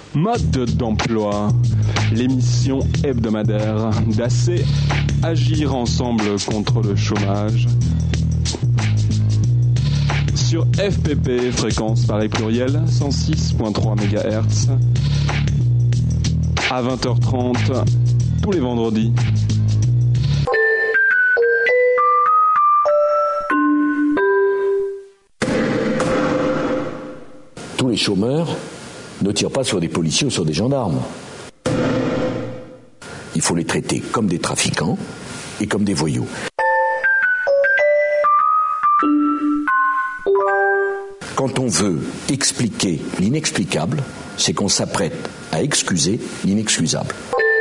Mode d'emploi, l'émission hebdomadaire d'AC, agir ensemble contre le chômage. Sur FPP, fréquence Paris pluriel, 106.3 MHz, à 20h30, tous les vendredis. Tous les chômeurs ne tirent pas sur des policiers ou sur des gendarmes. Il faut les traiter comme des trafiquants et comme des voyous. Quand on veut expliquer l'inexplicable, c'est qu'on s'apprête à excuser l'inexcusable.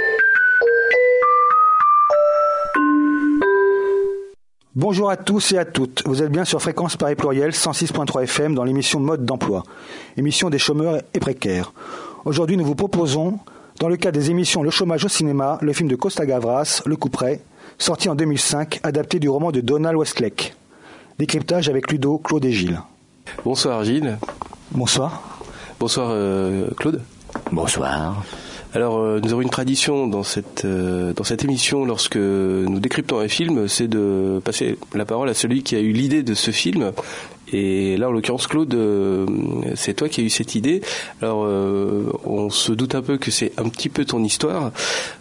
Bonjour à tous et à toutes. Vous êtes bien sur Fréquence Paris Pluriel 106.3 FM dans l'émission Mode d'emploi, émission des chômeurs et précaires. Aujourd'hui, nous vous proposons, dans le cadre des émissions Le chômage au cinéma, le film de Costa Gavras, Le Couperet, sorti en 2005, adapté du roman de Donald Westlake. Décryptage avec Ludo, Claude et Gilles. Bonsoir Gilles. Bonsoir. Bonsoir Claude. Bonsoir. Alors nous avons une tradition dans cette émission lorsque nous décryptons un film, c'est de passer la parole à celui qui a eu l'idée de ce film. Et là en l'occurrence Claude, c'est toi qui as eu cette idée. Alors on se doute un peu que c'est un petit peu ton histoire.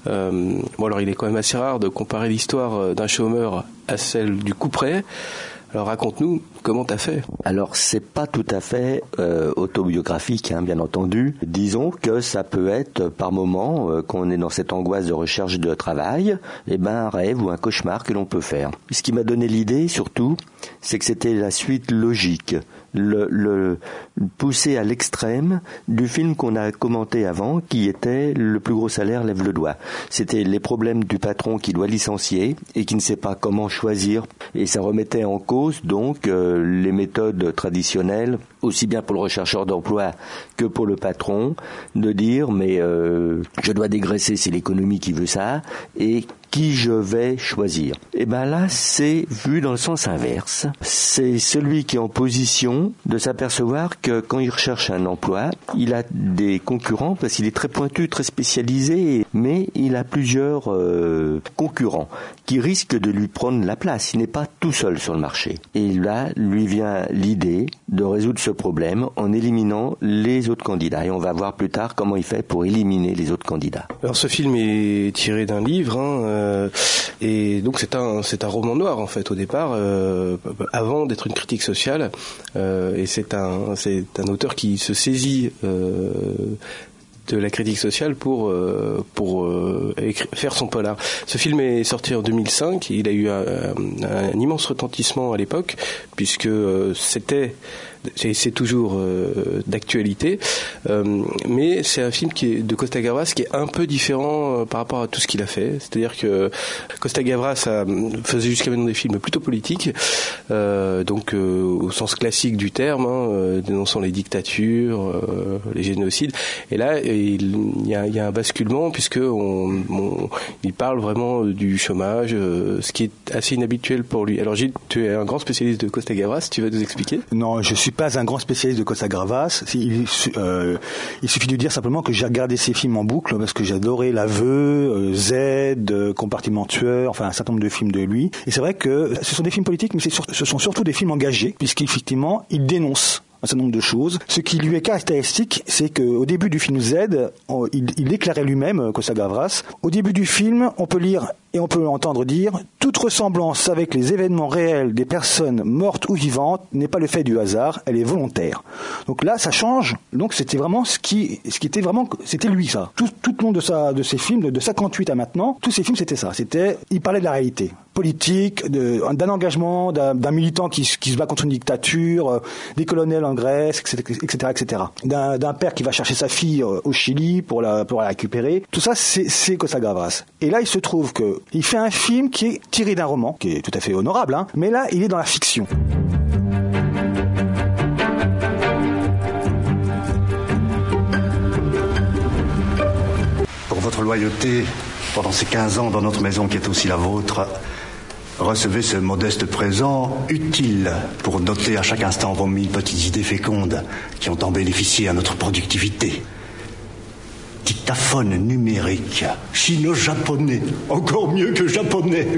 Bon alors il est quand même assez rare de comparer l'histoire d'un chômeur à celle du Couperet. Alors raconte-nous comment t'as fait. Alors c'est pas tout à fait autobiographique, bien entendu. Disons que ça peut être par moment, quand on est dans cette angoisse de recherche de travail, un rêve ou un cauchemar que l'on peut faire. Ce qui m'a donné l'idée surtout, c'est que c'était la suite logique, le poussé à l'extrême du film qu'on a commenté avant, qui était Le plus gros salaire lève le doigt. C'était les problèmes du patron qui doit licencier et qui ne sait pas comment choisir, et ça remettait en cause donc les méthodes traditionnelles, aussi bien pour le rechercheur d'emploi que pour le patron, de dire je dois dégraisser, c'est l'économie qui veut ça, et qui je vais choisir. Et là, c'est vu dans le sens inverse. C'est celui qui est en position de s'apercevoir que quand il recherche un emploi, il a des concurrents parce qu'il est très pointu, très spécialisé, mais il a plusieurs concurrents qui risquent de lui prendre la place. Il n'est pas tout seul sur le marché. Et là, lui vient l'idée de résoudre ce problème en éliminant les autres candidats. Et on va voir plus tard comment il fait pour éliminer les autres candidats. Alors ce film est tiré d'un livre, et donc c'est un roman noir en fait au départ, avant d'être une critique sociale, et c'est un auteur qui se saisit de la critique sociale pour faire son polar. Ce film est sorti en 2005, il a eu un immense retentissement à l'époque puisque c'est toujours d'actualité, mais c'est un film de Costa Gavras qui est un peu différent par rapport à tout ce qu'il a fait. C'est-à-dire que Costa Gavras faisait jusqu'à maintenant des films plutôt politiques, donc au sens classique du terme, dénonçant les dictatures, les génocides. Et là, il y a un basculement puisque il parle vraiment du chômage, ce qui est assez inhabituel pour lui. Alors Gilles, tu es un grand spécialiste de Costa Gavras, tu vas nous expliquer ? Non, je suis pas un grand spécialiste de Costa Gavras. Il suffit de dire simplement que j'ai regardé ses films en boucle parce que j'adorais L'Aveu, Z, Compartiment tueur, enfin un certain nombre de films de lui. Et c'est vrai que ce sont des films politiques, mais ce sont surtout des films engagés, puisqu'effectivement, il dénonce un certain nombre de choses. Ce qui lui est caractéristique, c'est qu'au début du film Z, il déclarait lui-même, Costa Gavras, au début du film, on peut lire et on peut entendre dire « Toute ressemblance avec les événements réels des personnes mortes ou vivantes n'est pas le fait du hasard, elle est volontaire. » Donc là, ça change. Donc c'était vraiment ce qui était vraiment, c'était lui ça. Tout le long de ses films, de 58 à maintenant, tous ces films c'était ça. Il parlait de la réalité politique, d'un engagement, d'un militant qui se bat contre une dictature, des colonels en Grèce, etc. D'un père qui va chercher sa fille au Chili pour la récupérer. Tout ça, c'est Costa Gavras. Et là, il se trouve qu'il fait un film qui est tiré d'un roman, qui est tout à fait honorable, mais là, il est dans la fiction. Pour votre loyauté, pendant ces 15 ans dans notre maison qui est aussi la vôtre, recevez ce modeste présent utile pour noter à chaque instant vos 1000 petites idées fécondes qui ont tant bénéficié à notre productivité. dictaphone numérique, chino-japonais, encore mieux que japonais.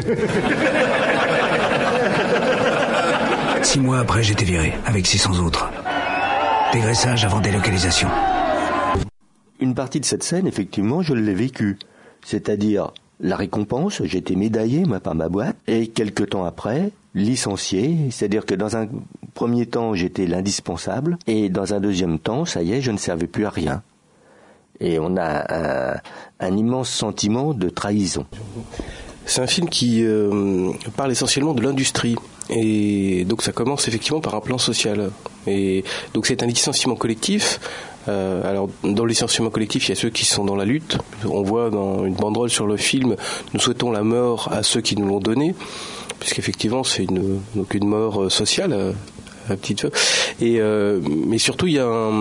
6 mois après, j'étais viré, avec 600 autres. Dégraissage avant délocalisation. Une partie de cette scène, effectivement, je l'ai vécue. C'est-à-dire la récompense, j'étais médaillé, moi, par ma boîte, et quelques temps après, licencié. C'est-à-dire que dans un premier temps, j'étais l'indispensable, et dans un deuxième temps, ça y est, je ne servais plus à rien. Et on a un immense sentiment de trahison. C'est un film qui parle essentiellement de l'industrie. Et donc ça commence effectivement par un plan social. Et donc c'est un licenciement collectif. Alors dans le licenciement collectif, il y a ceux qui sont dans la lutte. On voit dans une banderole sur le film, nous souhaitons la mort à ceux qui nous l'ont donnée, puisqu'effectivement c'est une mort sociale, à petite feu. Et mais surtout il y a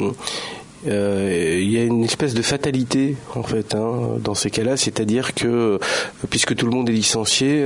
une espèce de fatalité en fait dans ces cas-là, c'est-à-dire que puisque tout le monde est licencié,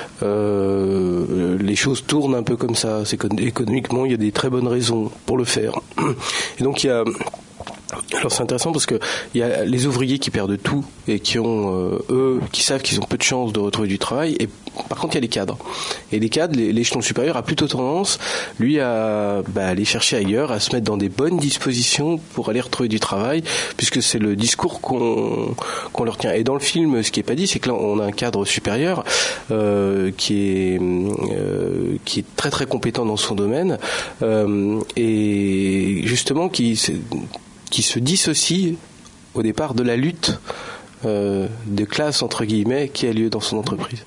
les choses tournent un peu comme ça. C'est économiquement, il y a des très bonnes raisons pour le faire. Et donc il y a Alors c'est intéressant parce que il y a les ouvriers qui perdent tout et qui ont qui savent qu'ils ont peu de chances de retrouver du travail, et par contre il y a les cadres. Et les cadres, l'échelon supérieur a plutôt tendance, lui, à aller chercher ailleurs, à se mettre dans des bonnes dispositions pour aller retrouver du travail, puisque c'est le discours qu'on leur tient. Et dans le film, ce qui est pas dit, c'est que là on a un cadre supérieur qui est très très compétent dans son domaine, et justement qui se dissocie au départ de la lutte de classe entre guillemets qui a lieu dans son entreprise.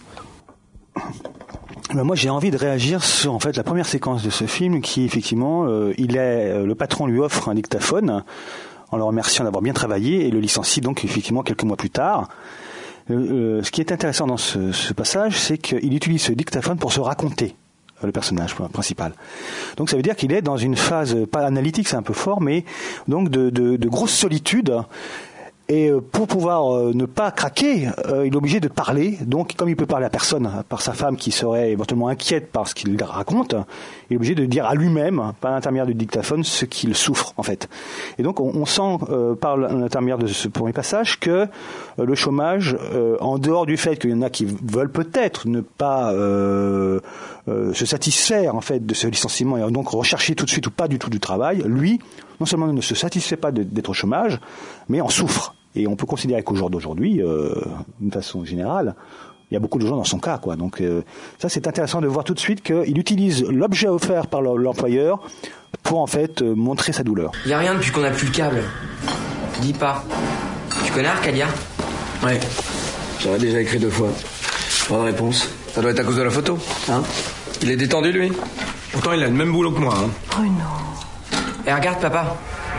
Moi, j'ai envie de réagir sur en fait la première séquence de ce film, qui effectivement, le patron lui offre un dictaphone en le remerciant d'avoir bien travaillé et le licencie donc effectivement quelques mois plus tard. Ce qui est intéressant dans ce passage, c'est qu'il utilise ce dictaphone pour se raconter, le personnage principal. Donc ça veut dire qu'il est dans une phase, pas analytique, c'est un peu fort, mais donc de grosse solitude. Et pour pouvoir ne pas craquer, il est obligé de parler. Donc, comme il peut parler à personne, à part sa femme qui serait éventuellement inquiète par ce qu'il raconte, il est obligé de dire à lui-même, par l'intermédiaire du dictaphone, ce qu'il souffre en fait. Et donc, on sent par l'intermédiaire de ce premier passage que le chômage, en dehors du fait qu'il y en a qui veulent peut-être ne pas se satisfaire en fait de ce licenciement et donc rechercher tout de suite ou pas du tout du travail, lui, non seulement ne se satisfait pas d'être au chômage, mais en souffre. Et on peut considérer qu'au jour d'aujourd'hui, d'une façon générale, il y a beaucoup de gens dans son cas, quoi. Donc ça, c'est intéressant de voir tout de suite qu'il utilise l'objet offert par l'employeur pour en fait montrer sa douleur. Il n'y a rien depuis qu'on n'a plus le câble. Dis pas. Tu connais Arcadia ? Ouais. J'aurais déjà écrit 2 fois. Pas de réponse. Ça doit être à cause de la photo. Hein ? Il est détendu, lui ? Pourtant, il a le même boulot que moi. Oh non. Et regarde, papa.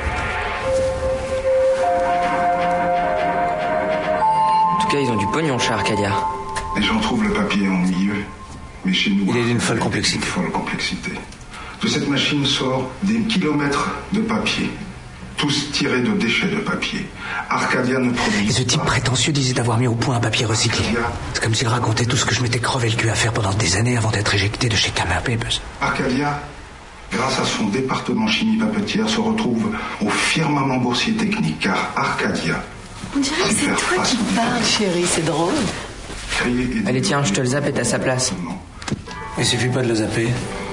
En tout cas, ils ont du pognon chez Arcadia. Les gens trouvent le papier ennuyeux, mais chez nous... Il est d'une folle complexité. De cette machine sort des kilomètres de papier, tous tirés de déchets de papier. Arcadia ne produit pas... Et ce type prétentieux disait d'avoir mis au point un papier recyclé. C'est comme s'il racontait tout ce que je m'étais crevé le cul à faire pendant des années avant d'être éjecté de chez Camera Papers. Arcadia, grâce à son département chimie papetière, se retrouve au firmament boursier technique, car Arcadia... On dirait que c'est toi qui parles, chérie, c'est drôle. Allez, tiens, je te le zappe et à sa place. Il suffit pas de le zapper.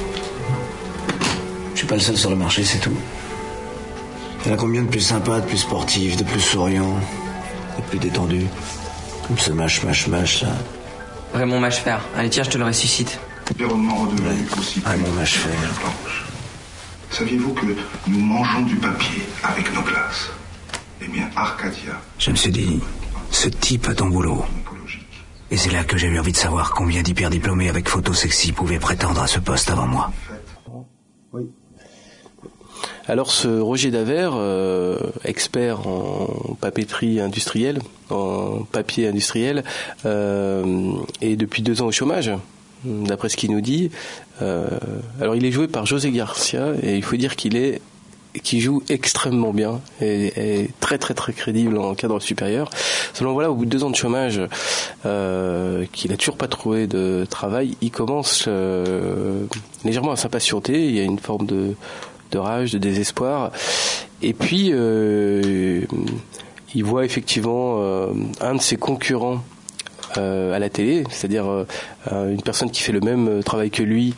Je suis pas le seul sur le marché, c'est tout. Il y en a combien de plus sympas, de plus sportifs, de plus souriants, de plus détendus, comme ce mâche, là. Raymond Mâche-Fer. Allez, tiens, je te le ressuscite. L'environnement redevenu aussi... Raymond Mâche-Fer. Saviez-vous que nous mangeons du papier avec nos glaces ? Eh bien, Arcadia... Je me suis dit, ce type a ton boulot. Et c'est là que j'ai eu envie de savoir combien d'hyper diplômés avec photo sexy pouvaient prétendre à ce poste avant moi. Oui. Alors ce Roger Daver, expert en papeterie industrielle, en papier industriel, est depuis 2 ans au chômage, d'après ce qu'il nous dit. Alors il est joué par José Garcia, et il faut dire qu'il joue extrêmement bien et très très très crédible en cadre supérieur. Seulement voilà, au bout de 2 ans de chômage, qu'il a toujours pas trouvé de travail, il commence légèrement à s'impatienter. Il y a une forme de rage, de désespoir, et puis il il voit effectivement un de ses concurrents à la télé, c'est-à-dire une personne qui fait le même travail que lui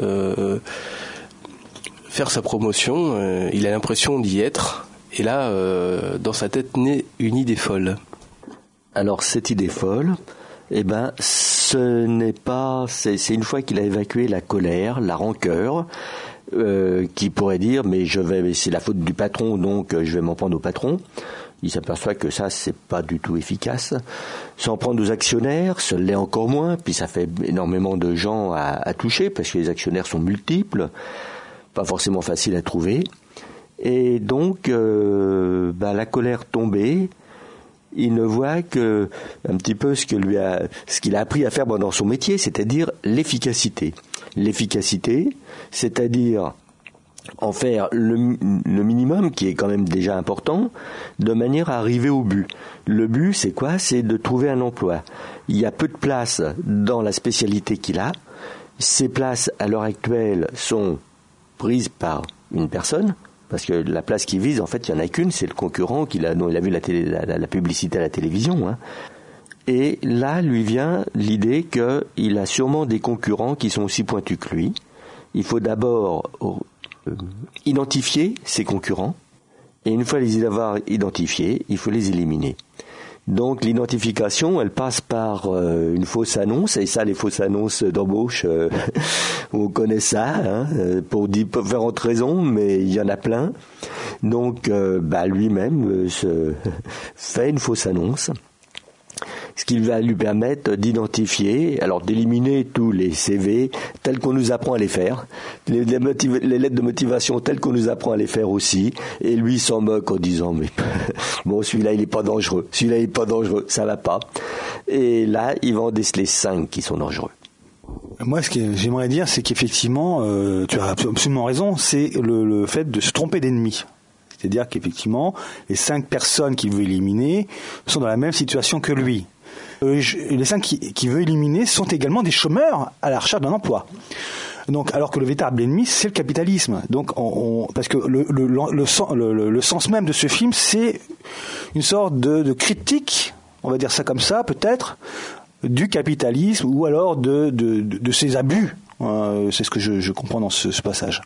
faire sa promotion. Il a l'impression d'y être, et là, dans sa tête naît une idée folle. Alors cette idée folle, ce n'est pas, c'est une fois qu'il a évacué la colère, la rancœur, qui pourrait dire mais c'est la faute du patron, donc je vais m'en prendre au patron. Il s'aperçoit que ça c'est pas du tout efficace. S'en prendre aux actionnaires, ce l'est encore moins, puis ça fait énormément de gens à toucher parce que les actionnaires sont multiples, pas forcément faciles à trouver. Et donc la colère tombée, il ne voit que un petit peu ce qu'il a appris à faire dans son métier, c'est-à-dire l'efficacité. L'efficacité, c'est-à-dire en faire le minimum, qui est quand même déjà important, de manière à arriver au but. Le but, c'est quoi ? C'est de trouver un emploi. Il y a peu de places dans la spécialité qu'il a. Ces places, à l'heure actuelle, sont prises par une personne, parce que la place qu'il vise, en fait, il n'y en a qu'une, c'est le concurrent dont il a vu la publicité à la télévision. Et là, lui vient l'idée qu'il a sûrement des concurrents qui sont aussi pointus que lui. Il faut d'abord identifier ses concurrents, et une fois les avoir identifiés, il faut les éliminer. Donc l'identification, elle passe par une fausse annonce, et ça, les fausses annonces d'embauche, on connaît ça, pour différentes raisons, mais il y en a plein. Donc lui-même fait une fausse annonce, ce qui va lui permettre d'identifier, alors d'éliminer tous les CV tels qu'on nous apprend à les faire, les lettres de motivation telles qu'on nous apprend à les faire aussi, et lui s'en moque en disant mais bon, celui-là il est pas dangereux, ça va pas. Et là il va en déceler 5 qui sont dangereux. Moi, ce que j'aimerais dire, c'est qu'effectivement, tu as absolument raison, c'est le fait de se tromper d'ennemi. C'est-à-dire qu'effectivement, les 5 personnes qu'il veut éliminer sont dans la même situation que lui. Les 5 qu'il veut éliminer sont également des chômeurs à la recherche d'un emploi. Donc, alors que le véritable ennemi, c'est le capitalisme. Donc, parce que le sens même de ce film, c'est une sorte de critique, on va dire ça comme ça, peut-être, du capitalisme ou alors de ses abus. C'est ce que je comprends dans ce passage.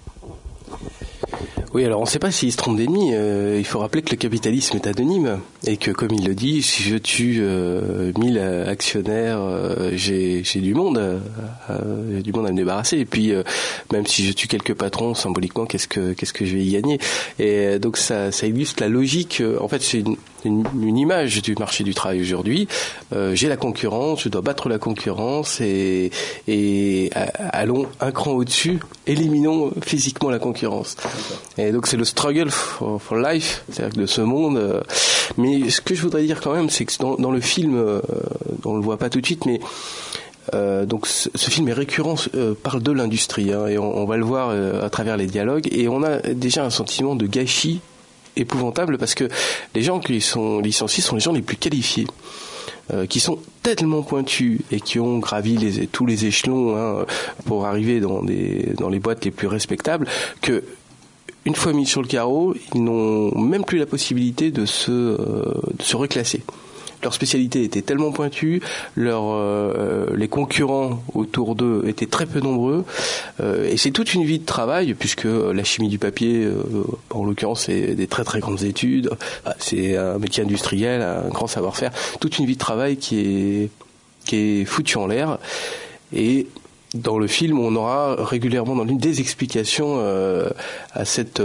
Oui, alors on ne sait pas s'il se trompe d'ennemi. Il faut rappeler que le capitalisme est anonyme et que, comme il le dit, si je tue 1000 actionnaires, j'ai du monde à me débarrasser. Et puis, même si je tue quelques patrons, symboliquement, qu'est-ce que je vais y gagner ? Et donc ça illustre la logique. En fait, c'est une image du marché du travail aujourd'hui. J'ai la concurrence, je dois battre la concurrence et allons un cran au-dessus, éliminons physiquement la concurrence. Et donc c'est le struggle for life, c'est-à-dire de ce monde. Mais ce que je voudrais dire quand même, c'est que dans le film, on le voit pas tout de suite, mais donc ce film est récurrent, parle de l'industrie, et on va le voir à travers les dialogues, et on a déjà un sentiment de gâchis épouvantable, parce que les gens qui sont licenciés sont les gens les plus qualifiés, qui sont tellement pointus et qui ont gravi tous les échelons pour arriver dans les boîtes les plus respectables, que une fois mis sur le carreau, ils n'ont même plus la possibilité de se reclasser. Leur spécialité était tellement pointue, les concurrents autour d'eux étaient très peu nombreux, et c'est toute une vie de travail, puisque la chimie du papier, en l'occurrence, c'est des très très grandes études, c'est un métier industriel, un grand savoir-faire, toute une vie de travail qui est foutue en l'air. Et dans le film, on aura régulièrement des explications à cette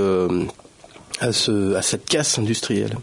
casse industrielle.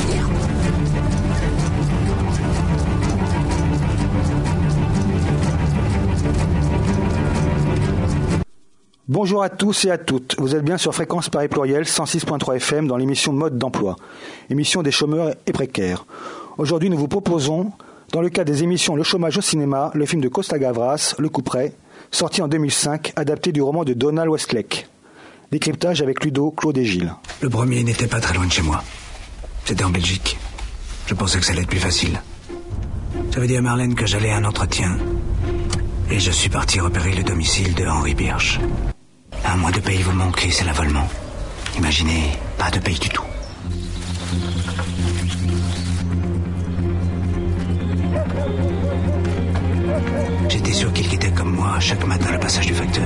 Bonjour à tous et à toutes. Vous êtes bien sur Fréquence Paris Pluriel 106.3 FM dans l'émission Mode d'emploi, émission des chômeurs et précaires. Aujourd'hui, nous vous proposons, dans le cadre des émissions Le chômage au cinéma, le film de Costa Gavras, Le couperet, sorti en 2005, adapté du roman de Donald Westlake. Décryptage avec Ludo, Claude et Gilles. Le premier n'était pas très loin de chez moi. C'était en Belgique. Je pensais que ça allait être plus facile. J'avais dit à Marlène que j'allais à un entretien. Et je suis parti repérer le domicile de Henri Birch. Un mois de paye vous manquez, c'est l'avolement. Imaginez, pas de paye du tout. était sûr qu'il quittait comme moi chaque matin le passage du facteur.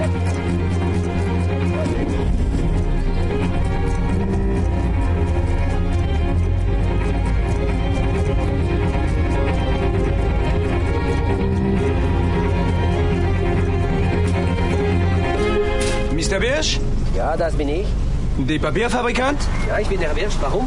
Mr. Birsch? Ja, das bin ich. Der Papierfabrikant? Ja, ich bin der Birsch. Warum?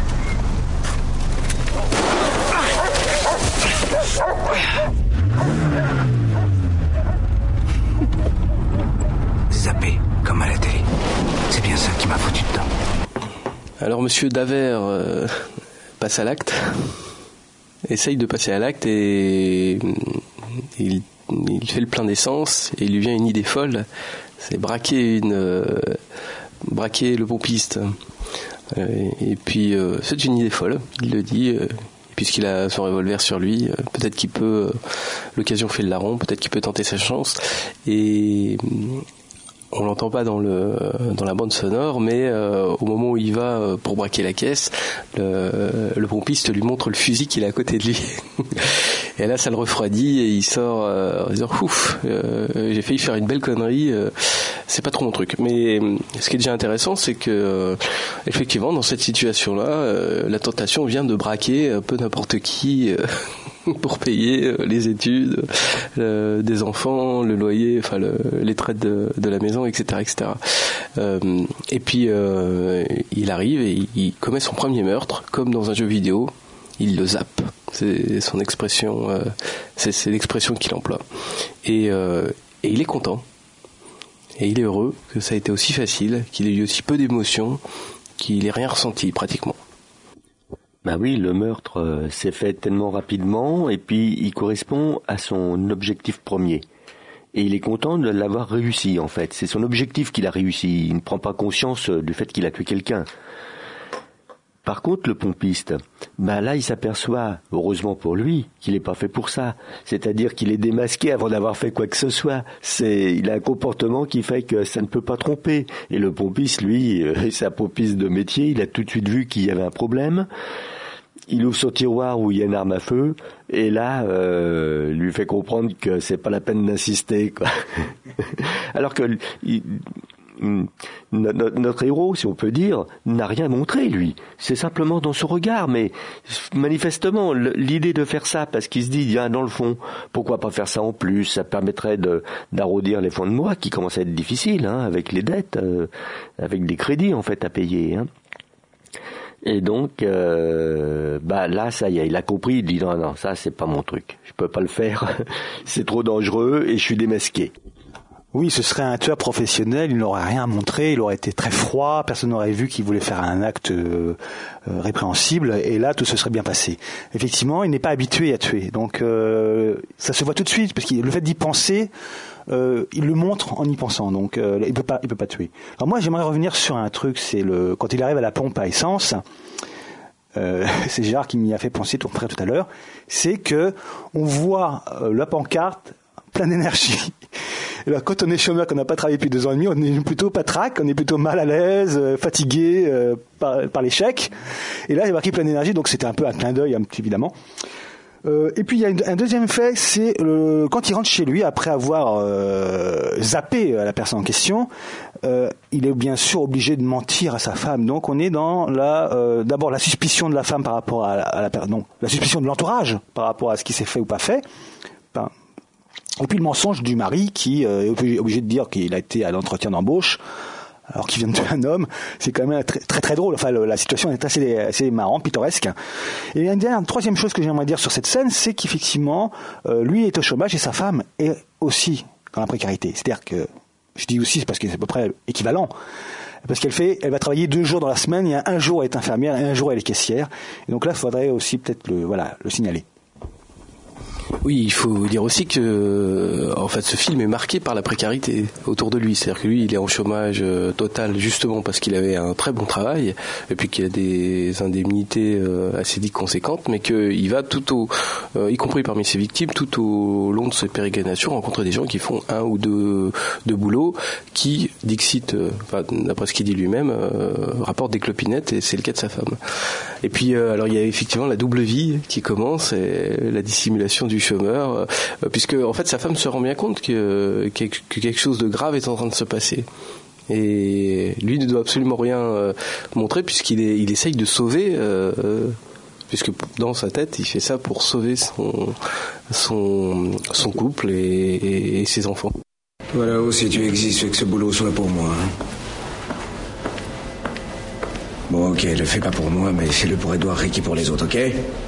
Zappé, comme à la télé. C'est bien ça qui m'a foutu dedans. Alors Monsieur Davert passe à l'acte, essaye de passer à l'acte et il fait le plein d'essence et il lui vient une idée folle, c'est braquer le pompiste. Et puis c'est une idée folle, il le dit, puisqu'il a son revolver sur lui, peut-être qu'il peut, l'occasion fait le larron, peut-être qu'il peut tenter sa chance. Et on l'entend pas dans la bande sonore, mais au moment où il va pour braquer la caisse, le pompiste lui montre le fusil qu'il a à côté de lui. Et là, ça le refroidit et il sort en disant ouf, j'ai failli faire une belle connerie, c'est pas trop mon truc. Mais ce qui est déjà intéressant, c'est que effectivement, dans cette situation-là, la tentation vient de braquer un peu n'importe qui. Pour payer les études des enfants, le loyer, enfin les traites de la maison, etc., etc. Et puis il arrive et il commet son premier meurtre, comme dans un jeu vidéo. Il le zappe. C'est son expression, c'est l'expression qu'il emploie. Et il est content. Et il est heureux que ça a été aussi facile, qu'il ait eu aussi peu d'émotions, qu'il ait rien ressenti pratiquement. Ben oui, le meurtre s'est fait tellement rapidement et puis il correspond à son objectif premier. Et il est content de l'avoir réussi en fait. C'est son objectif qu'il a réussi. Il ne prend pas conscience du fait qu'il a tué quelqu'un. Par contre, le pompiste, là il s'aperçoit, heureusement pour lui, qu'il n'est pas fait pour ça. C'est-à-dire qu'il est démasqué avant d'avoir fait quoi que ce soit. Il a un comportement qui fait que ça ne peut pas tromper. Et le pompiste, lui, sa pompiste de métier, il a tout de suite vu qu'il y avait un problème. Il ouvre son tiroir où il y a une arme à feu, et là, lui fait comprendre que c'est pas la peine d'insister, quoi. Alors que notre héros, si on peut dire, n'a rien montré, lui. C'est simplement dans son regard, mais manifestement, l'idée de faire ça, parce qu'il se dit, dans le fond, pourquoi pas faire ça en plus? Ça permettrait d'arrondir les fins de mois, qui commencent à être difficiles, avec les dettes, avec des crédits, en fait, à payer, Et donc, là, ça y est, il a compris, il dit, non, ça, c'est pas mon truc. Je peux pas le faire. C'est trop dangereux et je suis démasqué. Oui, ce serait un tueur professionnel, il n'aurait rien montré, il aurait été très froid, personne n'aurait vu qu'il voulait faire un acte répréhensible, et là, tout se serait bien passé. Effectivement, il n'est pas habitué à tuer, donc ça se voit tout de suite, parce que le fait d'y penser, il le montre en y pensant, donc il peut pas tuer. Alors moi, j'aimerais revenir sur un truc, c'est quand il arrive à la pompe à essence, c'est Gérard qui m'y a fait penser tout à l'heure, c'est que on voit la pancarte plein d'énergie. Et là, quand on est chômeur, qu'on n'a pas travaillé depuis 2 ans et demi, on est plutôt patraque, on est plutôt mal à l'aise, fatigué par l'échec. Et là, il y a marqué plein d'énergie, donc c'était un peu un clin d'œil, évidemment. Et puis il y a un deuxième fait, c'est quand il rentre chez lui après avoir zappé la personne en question, il est bien sûr obligé de mentir à sa femme. Donc on est dans d'abord la suspicion de la femme par rapport à la suspicion de l'entourage par rapport à ce qui s'est fait ou pas fait. Et puis le mensonge du mari qui est obligé de dire qu'il a été à l'entretien d'embauche alors qu'il vient de tuer un homme. C'est quand même très très, très drôle. Enfin, la situation est assez marrante, pittoresque. Et une troisième chose que j'aimerais dire sur cette scène, c'est qu'effectivement, lui est au chômage et sa femme est aussi dans la précarité. C'est-à-dire que, je dis aussi parce que c'est à peu près équivalent, parce elle va travailler 2 jours dans la semaine, il y a un jour elle est infirmière et un jour elle est caissière. Et donc là, il faudrait aussi peut-être le signaler. Oui, il faut dire aussi que en fait ce film est marqué par la précarité autour de lui. C'est-à-dire que lui, il est en chômage total justement parce qu'il avait un très bon travail et puis qu'il a des indemnités assez dites conséquentes, mais qu'il va y compris parmi ses victimes, tout au long de ses pérégrinations, rencontrer des gens qui font 1 ou 2 boulots qui, d'après ce qu'il dit lui-même, rapportent des clopinettes, et c'est le cas de sa femme. Et puis alors il y a effectivement la double vie qui commence, et la dissimulation du chômeur, puisque en fait sa femme se rend bien compte que quelque chose de grave est en train de se passer. Et lui ne doit absolument rien montrer, puisqu'il essaye de sauver, puisque dans sa tête il fait ça pour sauver son couple et ses enfants. Voilà, si tu existes, fais que ce boulot soit pour moi. Bon, ok, le fais pas pour moi, mais fais-le pour Edouard Ricky pour les autres, ok?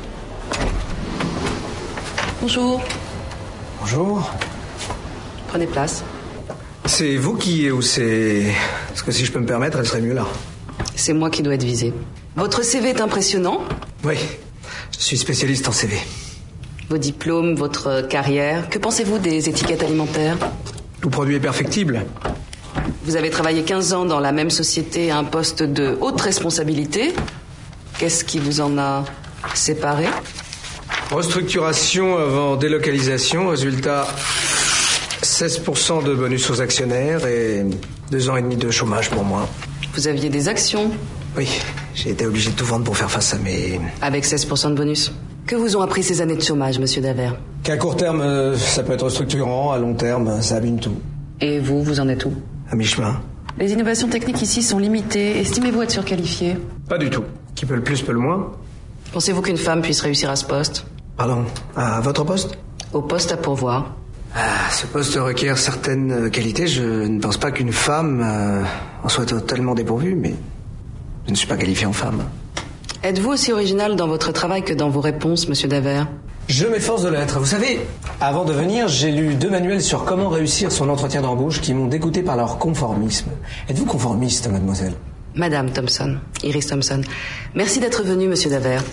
Bonjour. Bonjour. Prenez place. C'est vous qui ou c'est... Parce que si je peux me permettre, elle serait mieux là. C'est moi qui dois être visée. Votre CV est impressionnant. Oui, je suis spécialiste en CV. Vos diplômes, votre carrière. Que pensez-vous des étiquettes alimentaires? Tout produit est perfectible. Vous avez travaillé 15 ans dans la même société à un poste de haute responsabilité. Qu'est-ce qui vous en a séparé? Restructuration avant délocalisation. Résultat, 16% de bonus aux actionnaires et 2 ans et demi de chômage pour moi. Vous aviez des actions? Oui, j'ai été obligé de tout vendre pour faire face à mes... Avec 16% de bonus. Que vous ont appris ces années de chômage, monsieur Davert? Qu'à court terme, ça peut être structurant. À long terme, ça abîme tout. Et vous en êtes où? À mi-chemin. Les innovations techniques ici sont limitées. Estimez-vous être surqualifié? Pas du tout. Qui peut le plus, peut le moins. Pensez-vous qu'une femme puisse réussir à ce poste? Pardon, à votre poste? Au poste à pourvoir. Ce poste requiert certaines qualités. Je ne pense pas qu'une femme en soit totalement dépourvue, mais je ne suis pas qualifié en femme. Êtes-vous aussi original dans votre travail que dans vos réponses, monsieur Davert? Je m'efforce de l'être. Vous savez, avant de venir, j'ai lu 2 manuels sur comment réussir son entretien d'embauche qui m'ont dégoûté par leur conformisme. Êtes-vous conformiste, mademoiselle? Madame Thompson, Iris Thompson. Merci d'être venu, monsieur Davert.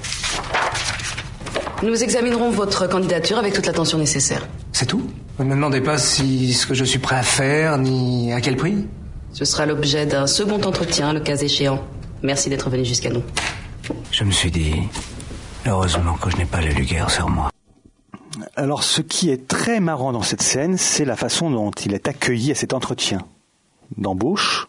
Nous examinerons votre candidature avec toute l'attention nécessaire. C'est tout? Vous ne me demandez pas ce que je suis prêt à faire, ni à quel prix? Ce sera l'objet d'un second entretien, le cas échéant. Merci d'être venu jusqu'à nous. Je me suis dit, heureusement que je n'ai pas le Luguerre sur moi. Alors, ce qui est très marrant dans cette scène, c'est la façon dont il est accueilli à cet entretien d'embauche.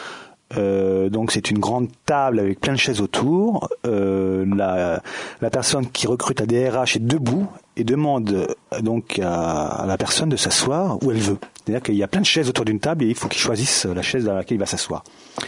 Donc, c'est une grande table avec plein de chaises autour. La personne qui recrute à DRH est debout et demande donc à la personne de s'asseoir où elle veut. C'est-à-dire qu'il y a plein de chaises autour d'une table et il faut qu'il choisisse la chaise sur laquelle il va s'asseoir.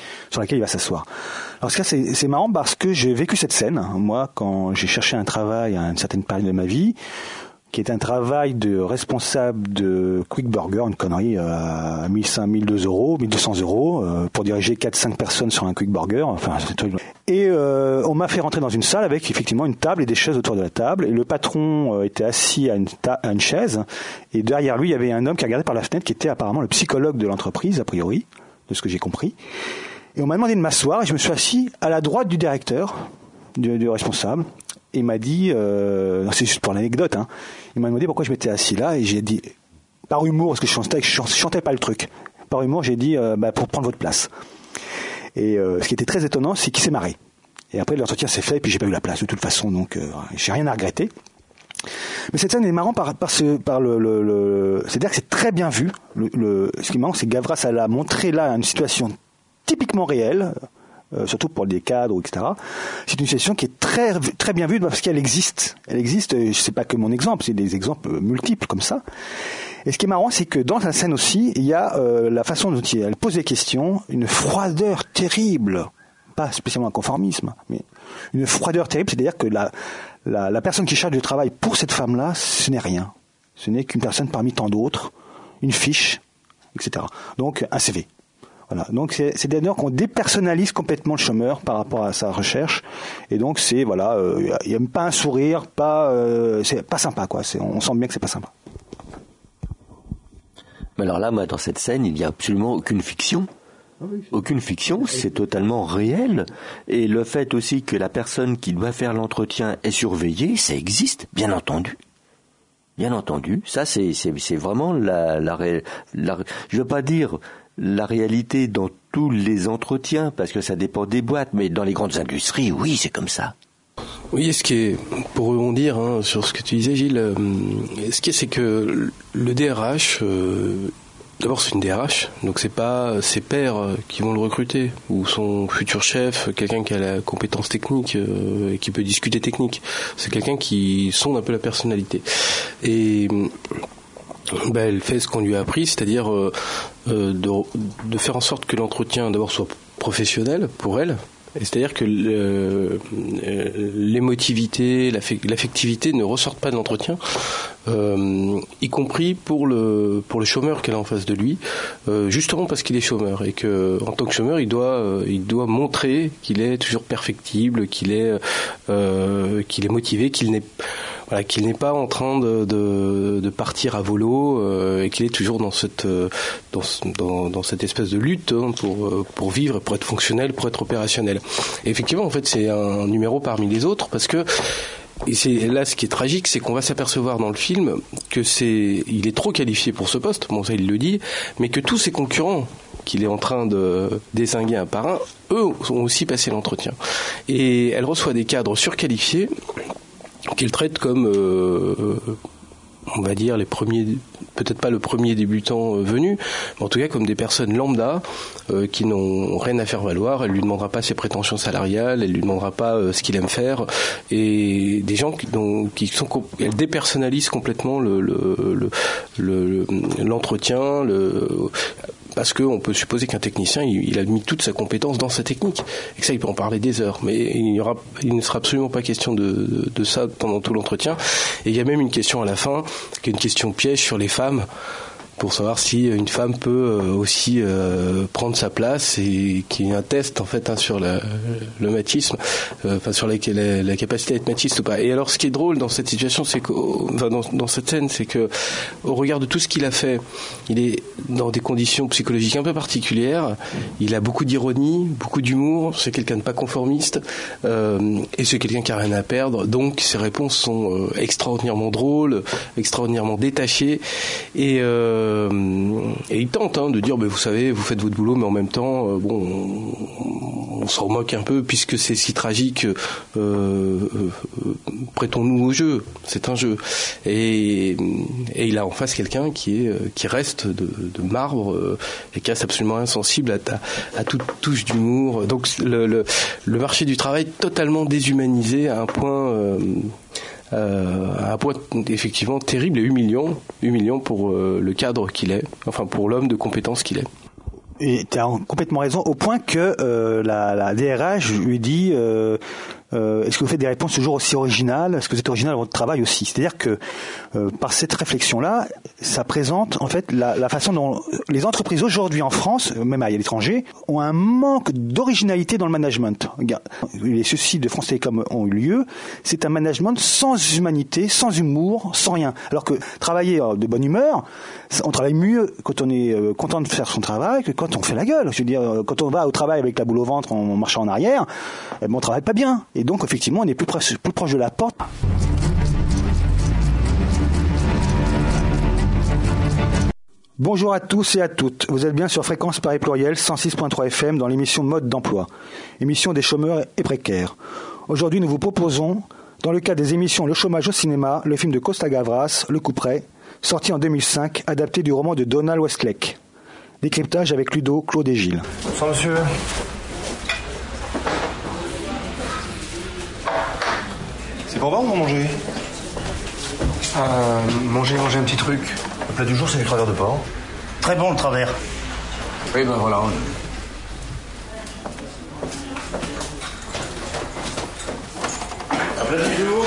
Alors, c'est marrant parce que j'ai vécu cette scène, moi, quand j'ai cherché un travail à une certaine période de ma vie, qui est un travail de responsable de Quick Burger, une connerie à 1200 euros, pour diriger 4-5 personnes sur un Quick Burger, enfin, c'est truc. Et on m'a fait rentrer dans une salle avec effectivement une table et des chaises autour de la table, et le patron était assis à une chaise, et derrière lui, il y avait un homme qui regardait par la fenêtre, qui était apparemment le psychologue de l'entreprise, a priori, de ce que j'ai compris. Et on m'a demandé de m'asseoir et je me suis assis à la droite du directeur, du responsable. Et il m'a dit, c'est juste pour l'anecdote, hein, il m'a demandé pourquoi je m'étais assis là et j'ai dit, par humour, parce que je chantais pas le truc, par humour j'ai dit, pour prendre votre place. Et ce qui était très étonnant, c'est qu'il s'est marré. Et après l'entretien s'est fait et puis j'ai pas eu la place de toute façon, donc j'ai rien à regretter. Mais cette scène est marrante c'est-à-dire que c'est très bien vu. Ce qui est marrant, c'est que Gavras elle a montré là une situation typiquement réelle, surtout pour des cadres, etc. C'est une situation qui est très, très bien vue parce qu'elle existe. Elle existe, c'est pas que mon exemple, c'est des exemples multiples comme ça. Et ce qui est marrant, c'est que dans la scène aussi, il y a la façon dont elle pose des questions, une froideur terrible, pas spécialement un conformisme, mais une froideur terrible, c'est-à-dire que la personne qui charge du travail pour cette femme-là, ce n'est rien. Ce n'est qu'une personne parmi tant d'autres, une fiche, etc. Donc un CV. Voilà. Donc c'est d'ailleurs qu'on dépersonnalise complètement le chômeur par rapport à sa recherche, et donc c'est voilà, il n'y a même pas un sourire, c'est pas sympa quoi. On sent bien que c'est pas sympa. Mais alors là, moi, dans cette scène, il n'y a absolument aucune fiction. Aucune fiction, c'est totalement réel. Et le fait aussi que la personne qui doit faire l'entretien est surveillée, ça existe, bien entendu. Bien entendu. Ça, c'est vraiment je veux pas dire la réalité dans tous les entretiens, parce que ça dépend des boîtes, mais dans les grandes industries, oui, c'est comme ça. Oui, et ce qui est, pour rebondir sur ce que tu disais, Gilles, ce qui est, c'est que le DRH D'abord, c'est une DRH, donc c'est pas ses pairs qui vont le recruter, ou son futur chef, quelqu'un qui a la compétence technique et qui peut discuter technique. C'est quelqu'un qui sonde un peu la personnalité. Et elle fait ce qu'on lui a appris, c'est-à-dire de faire en sorte que l'entretien d'abord soit professionnel pour elle. Et c'est-à-dire que l'émotivité, l'affectivité ne ressortent pas de l'entretien, y compris pour le chômeur qu'elle a en face de lui, justement parce qu'il est chômeur et que en tant que chômeur il doit montrer qu'il est toujours perfectible, qu'il est motivé, qu'il n'est pas en train de partir à volo et qu'il est toujours dans cette espèce de lutte pour vivre, pour être fonctionnel, pour être opérationnel. Et effectivement, en fait, c'est un numéro parmi les autres parce que et c'est là ce qui est tragique, c'est qu'on va s'apercevoir dans le film que il est trop qualifié pour ce poste, bon ça il le dit, mais que tous ses concurrents qu'il est en train de dézinguer un par un, eux ont aussi passé l'entretien. Et elle reçoit des cadres surqualifiés qu'il traite comme, on va dire, les premiers, peut-être pas le premier débutant venu, mais en tout cas comme des personnes lambda qui n'ont rien à faire valoir. Elle lui demandera pas ses prétentions salariales, elle lui demandera pas ce qu'il aime faire, et des gens elle dépersonnalise complètement l'entretien, parce qu'on peut supposer qu'un technicien, il a mis toute sa compétence dans sa technique. Et que ça, il peut en parler des heures. Mais il ne sera absolument pas question de ça pendant tout l'entretien. Et il y a même une question à la fin, qui est une question piège sur les femmes, pour savoir si une femme peut aussi prendre sa place, et qui est un test en fait sur le machisme, sur la capacité à être machiste ou pas. Et alors ce qui est drôle dans cette situation, c'est que dans cette scène, c'est que au regard de tout ce qu'il a fait, il est dans des conditions psychologiques un peu particulières. Il a beaucoup d'ironie, beaucoup d'humour. C'est quelqu'un de pas conformiste et c'est quelqu'un qui a rien à perdre. Donc ses réponses sont extraordinairement drôles, extraordinairement détachées et il tente de dire vous savez, vous faites votre boulot, mais en même temps on s'en moque un peu puisque c'est si tragique, prêtons-nous au jeu, c'est un jeu. Et il a en face quelqu'un qui reste de marbre et qui reste absolument insensible à toute touche d'humour. Donc le marché du travail totalement déshumanisé à un point effectivement terrible et humiliant pour le cadre qu'il est, enfin pour l'homme de compétence qu'il est. Et tu as complètement raison, au point que la DRH lui dit est-ce que vous faites des réponses toujours aussi originales ? Est-ce que vous êtes original dans votre travail aussi ? C'est-à-dire que par cette réflexion-là, ça présente en fait la façon dont les entreprises aujourd'hui en France, même à l'étranger, ont un manque d'originalité dans le management. Les suicides de France Télécom ont eu lieu. C'est un management sans humanité, sans humour, sans rien. Alors que travailler de bonne humeur, on travaille mieux quand on est content de faire son travail que quand on fait la gueule. Je veux dire, quand on va au travail avec la boule au ventre en marchant en arrière, on travaille pas bien. Et donc, effectivement, on est plus proche de la porte. Bonjour à tous et à toutes. Vous êtes bien sur Fréquence Paris Pluriel 106.3 FM dans l'émission Mode d'emploi, émission des chômeurs et précaires. Aujourd'hui, nous vous proposons, dans le cadre des émissions Le chômage au cinéma, le film de Costa Gavras, Le Couperet, sorti en 2005, adapté du roman de Donald Westlake. Décryptage avec Ludo, Claude et Gilles. Bonsoir, monsieur. C'est pour voir ou pour manger ? Manger un petit truc. Le plat du jour, c'est du travers de porc. Très bon le travers. Oui, ben voilà. Un plat du jour.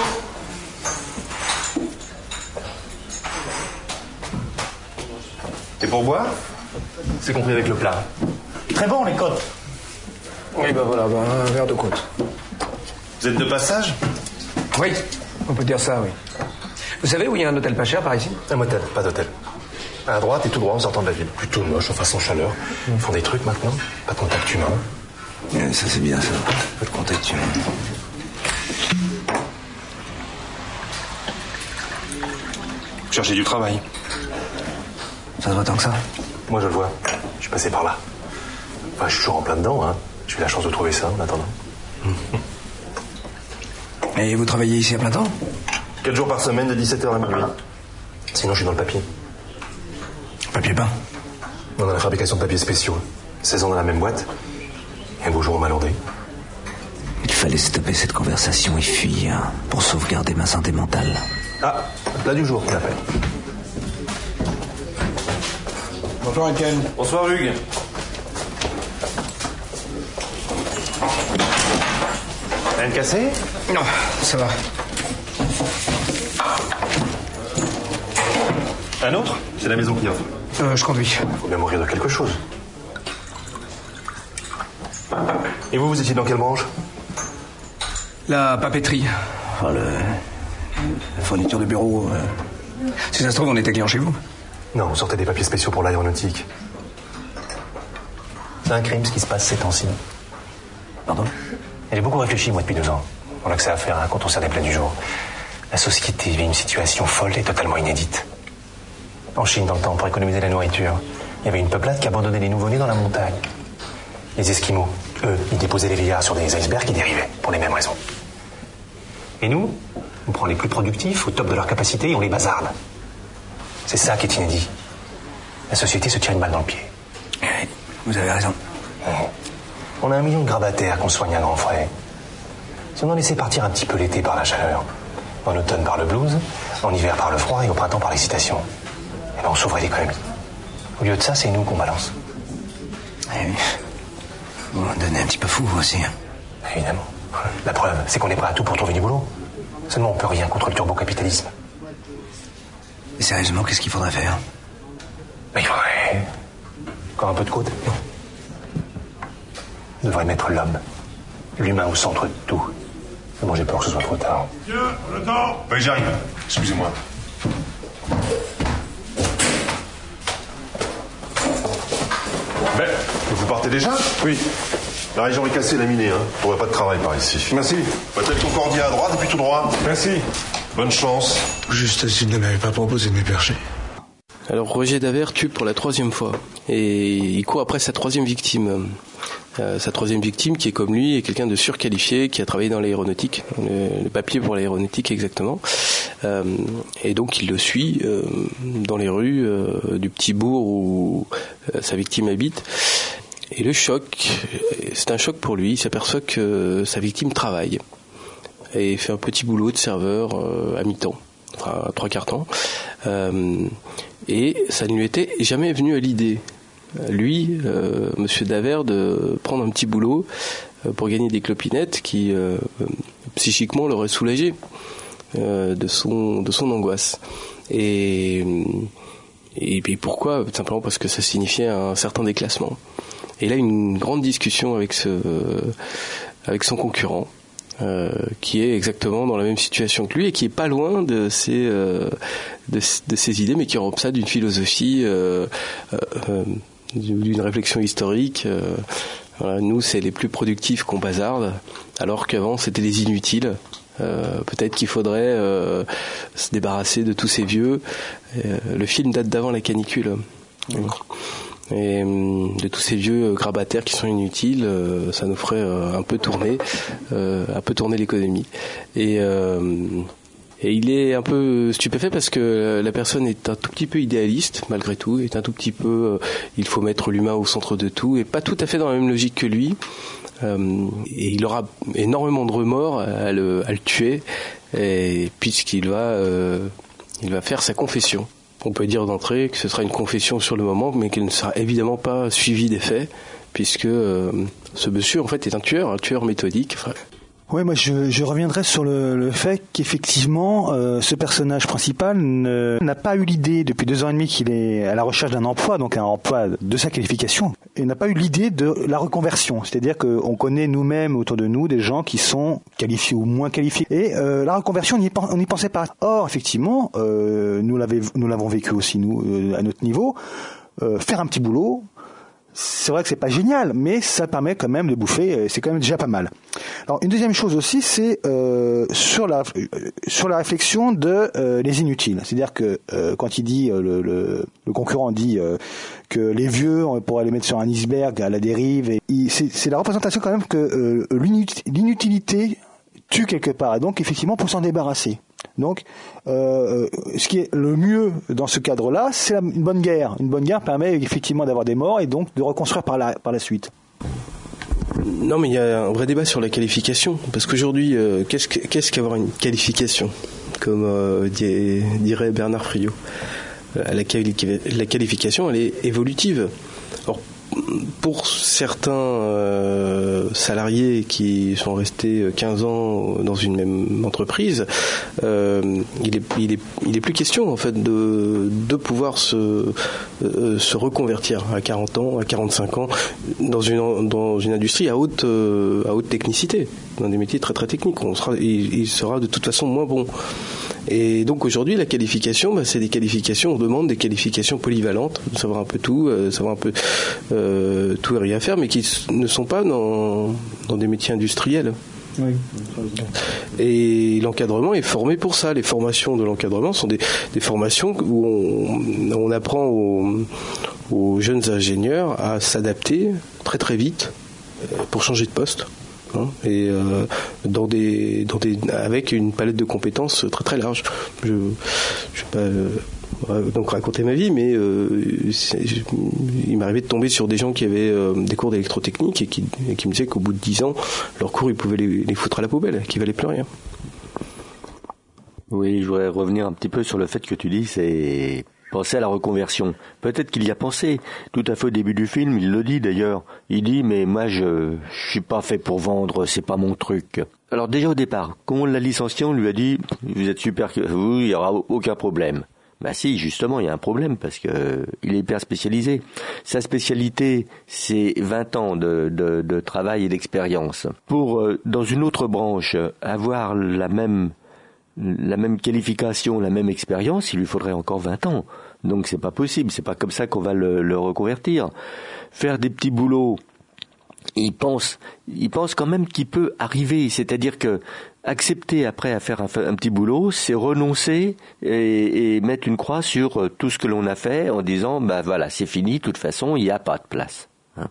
Et pour boire ? C'est compris avec le plat. Très bon les côtes. Oui, ben voilà, un verre de côte. Vous êtes de passage ? Oui, on peut dire ça, oui. Vous savez où il y a un hôtel pas cher par ici ? Un motel, pas d'hôtel. À droite et tout droit en sortant de la ville. Plutôt moche, en façon chaleur. Ils font des trucs maintenant. Pas de contact humain. Ça c'est bien ça. Pas de contact humain. Vous cherchez du travail. Ça se voit tant que ça ? Moi je le vois. Je suis passé par là. Enfin, je suis toujours en plein dedans, hein. J'ai eu la chance de trouver ça en attendant. Et vous travaillez ici à plein temps ? 4 jours par semaine de 17h à minuit. Sinon je suis dans le papier. Papier peint ? On a la fabrication de papiers spéciaux. 16 ans dans la même boîte. Et un beau jour, on m'a landé. Il fallait stopper cette conversation et fuir pour sauvegarder ma santé mentale. Ah, plat du jour, on l'appelle. Bonjour, Ken. Bonsoir, Hugues. Rien de cassé? Non, ça va. Un autre? C'est la maison qui offre. Je conduis. Faut bien mourir de quelque chose. Et vous étiez dans quelle branche? La papeterie. Enfin, la fourniture de bureau. Si ça se trouve, on était client chez vous. Non, on sortait des papiers spéciaux pour l'aéronautique. C'est un crime ce qui se passe ces temps-ci. Pardon? J'ai beaucoup réfléchi, moi, depuis 2 ans. On a que ça à faire, hein, quand on sert des plats du jour. La société vit une situation folle et totalement inédite. En Chine, dans le temps, pour économiser la nourriture, il y avait une peuplade qui abandonnait les nouveau-nés dans la montagne. Les Esquimaux, eux, ils déposaient les vieillards sur des icebergs qui dérivaient, pour les mêmes raisons. Et nous, on prend les plus productifs, au top de leur capacité, et on les bazarde. C'est ça qui est inédit. La société se tire une balle dans le pied. Oui, vous avez raison. On a 1 million de grabataires qu'on soigne à grands frais. Si on en laissait partir un petit peu l'été par la chaleur, en automne par le blues, en hiver par le froid et au printemps par l'excitation, eh ben on sauverait l'économie. Au lieu de ça, c'est nous qu'on balance. Eh oui. Vous m'en donnez un petit peu fou, vous aussi. Évidemment. La preuve, c'est qu'on est prêt à tout pour trouver du boulot. Seulement, on peut rien contre le turbocapitalisme. Et sérieusement, qu'est-ce qu'il faudrait faire? Mais il faudrait... Encore un peu de côte? Non. On devrait mettre l'homme, l'humain au centre de tout. Mais bon, j'ai peur que ce soit trop tard. Monsieur, le temps. Oui, j'arrive. Excusez-moi. Ben, vous partez déjà? Oui. La région est cassée, laminée, hein. On n'aurait pas de travail par ici. Merci. Peut-être Concordia à droite et puis tout droit. Merci. Bonne chance. Juste s'il ne m'avait pas proposé de m'épercher. Alors Roger Davert tue pour la 3e fois. Et il court après sa 3e victime. Sa 3e victime qui est comme lui, est quelqu'un de surqualifié, qui a travaillé dans l'aéronautique, le papier pour l'aéronautique exactement. Et donc il le suit dans les rues du petit bourg où sa victime habite. Et le choc, c'est un choc pour lui, il s'aperçoit que sa victime travaille. Et fait un petit boulot de serveur à mi-temps, enfin à 3/4 temps. Et ça ne lui était jamais venu à l'idée, lui, Monsieur Davert, de prendre un petit boulot pour gagner des clopinettes qui psychiquement l'aurait soulagé de son angoisse. Et pourquoi? Tout simplement parce que ça signifiait un certain déclassement. Et là, une grande discussion avec son concurrent, qui est exactement dans la même situation que lui et qui est pas loin de ses idées, mais qui rompt ça d'une philosophie, d'une réflexion historique. Voilà, nous, c'est les plus productifs qu'on bazarde, alors qu'avant, c'était les inutiles. Peut-être qu'il faudrait se débarrasser de tous ces vieux. Le film date d'avant la canicule. Et de tous ces vieux grabataires qui sont inutiles, ça nous ferait un peu tourner l'économie. Et il est un peu stupéfait parce que la personne est un tout petit peu idéaliste malgré tout, est un tout petit peu il faut mettre l'humain au centre de tout, et pas tout à fait dans la même logique que lui. Et il aura énormément de remords à le tuer, et puisqu'il va faire sa confession. On peut dire d'entrée que ce sera une confession sur le moment, mais qu'elle ne sera évidemment pas suivie des faits, puisque ce monsieur en fait est un tueur méthodique. Enfin, Oui, moi je reviendrai sur le fait qu'effectivement ce personnage principal n'a pas eu l'idée depuis 2 ans et demi qu'il est à la recherche d'un emploi, donc un emploi de sa qualification, et n'a pas eu l'idée de la reconversion. C'est-à-dire qu'on connaît nous-mêmes autour de nous des gens qui sont qualifiés ou moins qualifiés, et la reconversion on n'y pensait pas. Or effectivement, nous l'avons vécu aussi nous à notre niveau, faire un petit boulot. C'est vrai que c'est pas génial, mais ça permet quand même de bouffer, c'est quand même déjà pas mal. Alors une deuxième chose aussi, c'est sur la réflexion de les inutiles. C'est-à-dire que quand il dit le concurrent dit que les vieux on pourrait les mettre sur un iceberg à la dérive, et c'est la représentation quand même que l'inutilité tue quelque part, et donc effectivement pour s'en débarrasser. Donc, ce qui est le mieux dans ce cadre-là, c'est une bonne guerre. Une bonne guerre permet effectivement d'avoir des morts et donc de reconstruire par la suite. Non, mais il y a un vrai débat sur la qualification, parce qu'aujourd'hui, qu'est-ce qu'avoir une qualification, comme dirait Bernard Friot. La qualification, elle est évolutive. Alors, pour certains salariés qui sont restés 15 ans dans une même entreprise, il est plus question en fait de pouvoir se reconvertir à 40 ans, à 45 ans dans une industrie à haute technicité, dans des métiers très très techniques. Il sera de toute façon moins bon. Et donc aujourd'hui, la qualification, c'est des qualifications, on demande des qualifications polyvalentes, de savoir un peu tout, savoir un peu tout et rien faire, mais qui ne sont pas dans des métiers industriels. Oui. Et l'encadrement est formé pour ça. Les formations de l'encadrement sont des formations où on apprend aux jeunes ingénieurs à s'adapter très très vite pour changer de poste. Et avec une palette de compétences très très large. Je vais pas donc raconter ma vie, mais il m'arrivait de tomber sur des gens qui avaient des cours d'électrotechnique et qui me disaient qu'au bout de 10 ans, leurs cours ils pouvaient les foutre à la poubelle, qu'ils valaient plus rien. Oui, je voudrais revenir un petit peu sur le fait que tu dis, c'est penser à la reconversion. Peut-être qu'il y a pensé. Tout à fait au début du film, il le dit d'ailleurs. Il dit, mais moi je suis pas fait pour vendre, c'est pas mon truc. Alors déjà au départ, quand on l'a licencié, on lui a dit, vous êtes super, vous, il y aura aucun problème. Bah si, justement, il y a un problème parce que il est hyper spécialisé. Sa spécialité, c'est 20 ans de travail et d'expérience. Pour, dans une autre branche, avoir la même qualification, la même expérience, il lui faudrait encore 20 ans. Donc c'est pas possible, c'est pas comme ça qu'on va le reconvertir. Faire des petits boulots, il pense quand même qu'il peut arriver, c'est-à-dire que accepter après à faire un petit boulot, c'est renoncer et mettre une croix sur tout ce que l'on a fait en disant bah voilà, c'est fini, de toute façon, il n'y a pas de place.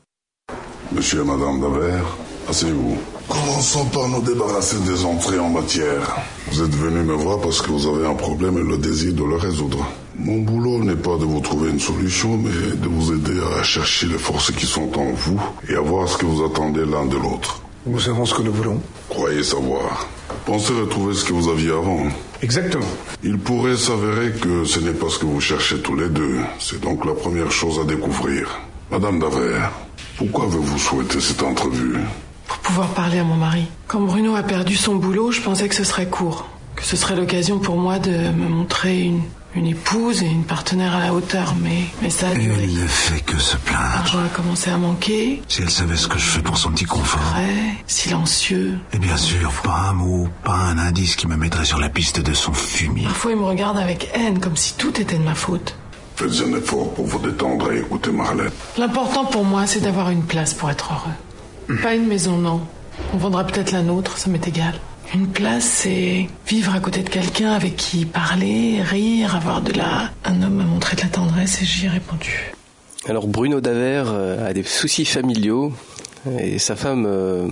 Monsieur et Madame Davert, asseyez-vous. Commençons par nous débarrasser des entrées en matière. Vous êtes venu me voir parce que vous avez un problème et le désir de le résoudre. Mon boulot n'est pas de vous trouver une solution, mais de vous aider à chercher les forces qui sont en vous et à voir ce que vous attendez l'un de l'autre. Nous savons ce que nous voulons. Croyez savoir. Pensez retrouver ce que vous aviez avant. Exactement. Il pourrait s'avérer que ce n'est pas ce que vous cherchez tous les deux. C'est donc la première chose à découvrir. Madame Davert, pourquoi avez-vous souhaité cette entrevue ? Pour pouvoir parler à mon mari. Quand Bruno a perdu son boulot, je pensais que ce serait court. Que ce serait l'occasion pour moi de me montrer une épouse et une partenaire à la hauteur. Mais ça a duré. Elle ne fait que se plaindre. L'argent a commencé à manquer. Si elle savait ce que je fais pour son petit confort. Très silencieux. Et bien sûr, pas un mot, pas un indice qui me mettrait sur la piste de son fumier. Parfois, il me regarde avec haine, comme si tout était de ma faute. Faites un effort pour vous détendre et écouter Marlène. L'important pour moi, c'est d'avoir une place pour être heureux. Pas une maison, non. On vendra peut-être la nôtre, ça m'est égal. Une place, c'est vivre à côté de quelqu'un avec qui parler, rire, avoir Un homme m'a montré de la tendresse et j'y ai répondu. Alors Bruno Davert a des soucis familiaux et sa femme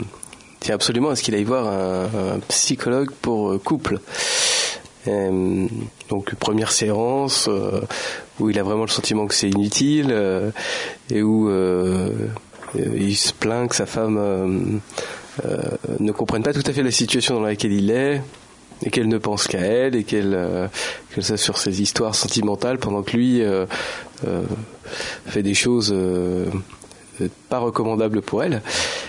tient absolument à ce qu'il aille voir un psychologue pour couple. Donc première séance où il a vraiment le sentiment que c'est inutile et où il se plaint que sa femme ne comprenne pas tout à fait la situation dans laquelle il est et qu'elle ne pense qu'à elle et qu'elle s'assure ses histoires sentimentales pendant que lui fait des choses pas recommandables pour elle.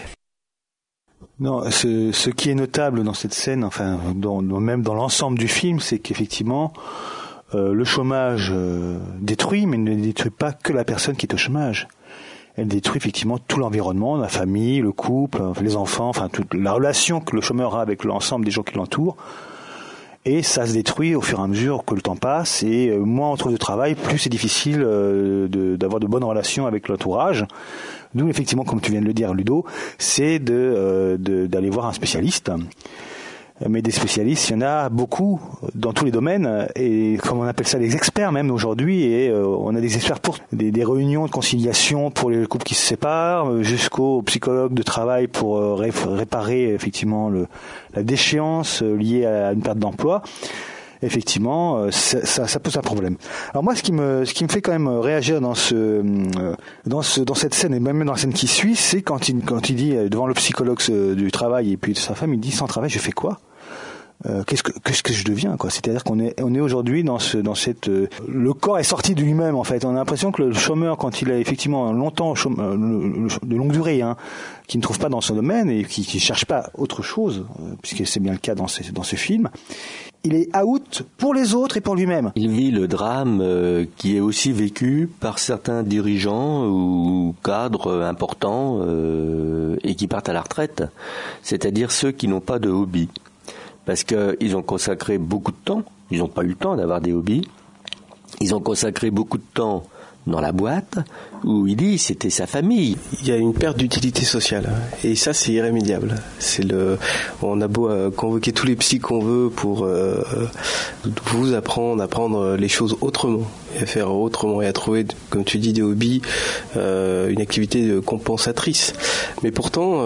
Non, ce qui est notable dans cette scène, enfin même dans l'ensemble du film, c'est qu'effectivement le chômage détruit, mais ne détruit pas que la personne qui est au chômage. Elle détruit effectivement tout l'environnement, la famille, le couple, les enfants, enfin toute la relation que le chômeur a avec l'ensemble des gens qui l'entourent. Et ça se détruit au fur et à mesure que le temps passe. Et moins on trouve de travail, plus c'est difficile d'avoir de bonnes relations avec l'entourage. D'où effectivement, comme tu viens de le dire, Ludo, c'est d'aller voir un spécialiste. Mais des spécialistes, il y en a beaucoup dans tous les domaines, et comme on appelle ça les experts même aujourd'hui, et on a des experts pour des réunions de conciliation pour les couples qui se séparent, jusqu'aux psychologues de travail pour réparer effectivement la déchéance liée à une perte d'emploi. effectivement, ça pose un problème. Alors moi, ce qui me fait quand même réagir dans cette scène, et même dans la scène qui suit, c'est quand il dit devant le psychologue du travail et puis de sa femme, il dit sans travail, je fais quoi ? Qu'est-ce que je deviens, quoi? C'est-à-dire qu'on est aujourd'hui dans cette le corps est sorti de lui-même, en fait. On a l'impression que le chômeur, quand il a effectivement longtemps de longue durée, qui ne trouve pas dans son domaine et qui cherche pas autre chose, puisque c'est bien le cas dans ce film, il est out pour les autres et pour lui-même. Il vit le drame qui est aussi vécu par certains dirigeants ou cadres importants et qui partent à la retraite, c'est-à-dire ceux qui n'ont pas de hobby. Parce qu'ils ont consacré beaucoup de temps, ils n'ont pas eu le temps d'avoir des hobbies, ils ont consacré beaucoup de temps dans la boîte, où il dit c'était sa famille. Il y a une perte d'utilité sociale, et ça c'est irrémédiable. On a beau convoquer tous les psys qu'on veut pour vous apprendre les choses autrement, et à faire autrement, et à trouver, comme tu dis, des hobbies, une activité compensatrice. Mais pourtant,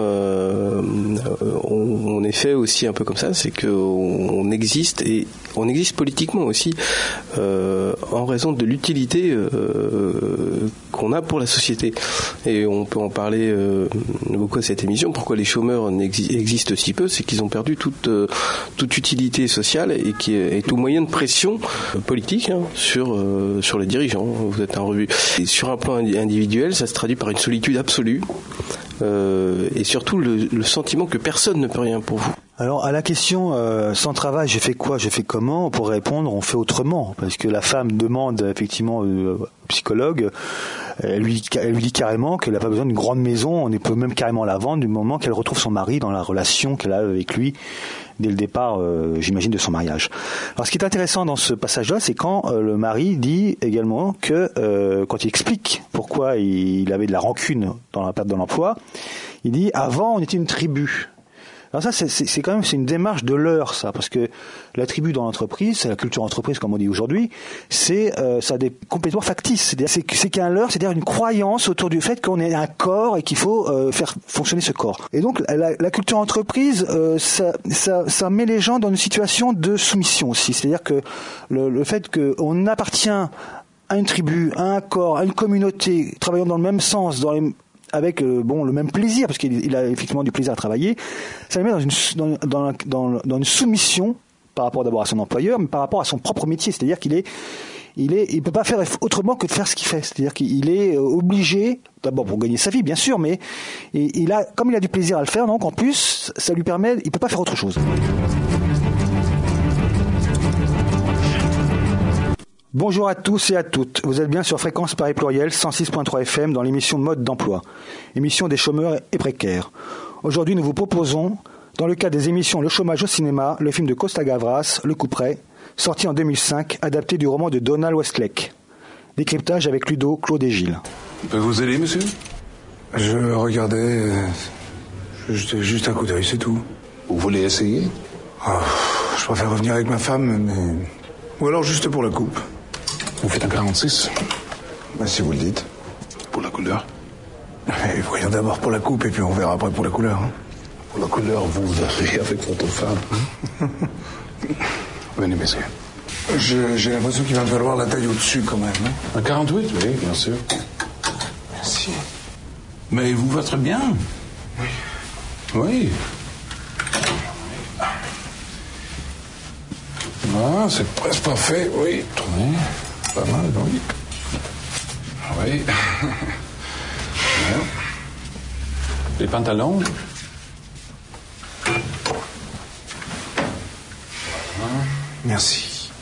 on est fait aussi un peu comme ça, c'est qu'on existe, et on existe politiquement aussi, en raison de l'utilité qu'on a pour la société. Et on peut en parler beaucoup à cette émission. Pourquoi les chômeurs existent si peu, c'est qu'ils ont perdu toute utilité sociale et tout moyen de pression politique sur les dirigeants. Vous êtes un revue. Et sur un plan individuel, ça se traduit par une solitude absolue et surtout le sentiment que personne ne peut rien pour vous. Alors à la question sans travail, j'ai fait quoi, j'ai fait comment, on pourrait répondre on fait autrement, parce que la femme demande effectivement au psychologue, elle lui dit carrément qu'elle n'a pas besoin d'une grande maison, on peut même carrément la vendre du moment qu'elle retrouve son mari dans la relation qu'elle a avec lui dès le départ, j'imagine, de son mariage. Alors ce qui est intéressant dans ce passage-là, c'est quand le mari dit également que quand il explique pourquoi il avait de la rancune dans la perte de l'emploi, il dit avant on était une tribu. Alors ça, c'est quand même une démarche de leurre, ça, parce que la tribu dans l'entreprise, c'est la culture entreprise, comme on dit aujourd'hui, ça a des complètement factices. C'est qu'un leurre, c'est-à-dire une croyance autour du fait qu'on est un corps et qu'il faut faire fonctionner ce corps. Et donc, la culture entreprise, ça met les gens dans une situation de soumission aussi. C'est-à-dire que le fait qu'on appartient à une tribu, à un corps, à une communauté, travaillant dans le même sens, avec le même plaisir, parce qu'il a effectivement du plaisir à travailler, ça le met dans une soumission par rapport d'abord à son employeur, mais par rapport à son propre métier. C'est-à-dire il peut pas faire autrement que de faire ce qu'il fait. C'est-à-dire qu'il est obligé, d'abord pour gagner sa vie, bien sûr, mais comme il a du plaisir à le faire, donc en plus, ça lui permet, il peut pas faire autre chose. Bonjour à tous et à toutes. Vous êtes bien sur Fréquence Paris Pluriel 106.3 FM dans l'émission Mode d'emploi, émission des chômeurs et précaires. Aujourd'hui, nous vous proposons, dans le cadre des émissions Le chômage au cinéma, le film de Costa Gavras, Le Couperet, sorti en 2005, adapté du roman de Donald Westlake. Décryptage avec Ludo, Claude et Gilles. On peut vous aider, monsieur ? Je regardais juste un coup d'œil, c'est tout. Vous voulez essayer ? Je préfère revenir avec ma femme, mais... Ou alors juste pour la coupe. Vous faites un 46 ? Si vous le dites. Pour la couleur ? Mais voyons d'abord pour la coupe et puis on verra après pour la couleur. Pour la couleur, vous avez avec votre femme. Venez, messieurs. J'ai l'impression qu'il va me falloir la taille au-dessus quand même. Un 48, oui, bien sûr. Merci. Mais vous va très bien. Oui. Oui. Ah, c'est presque parfait, oui. Oui. Pas mal, oui. Oui. Les pantalons. Merci.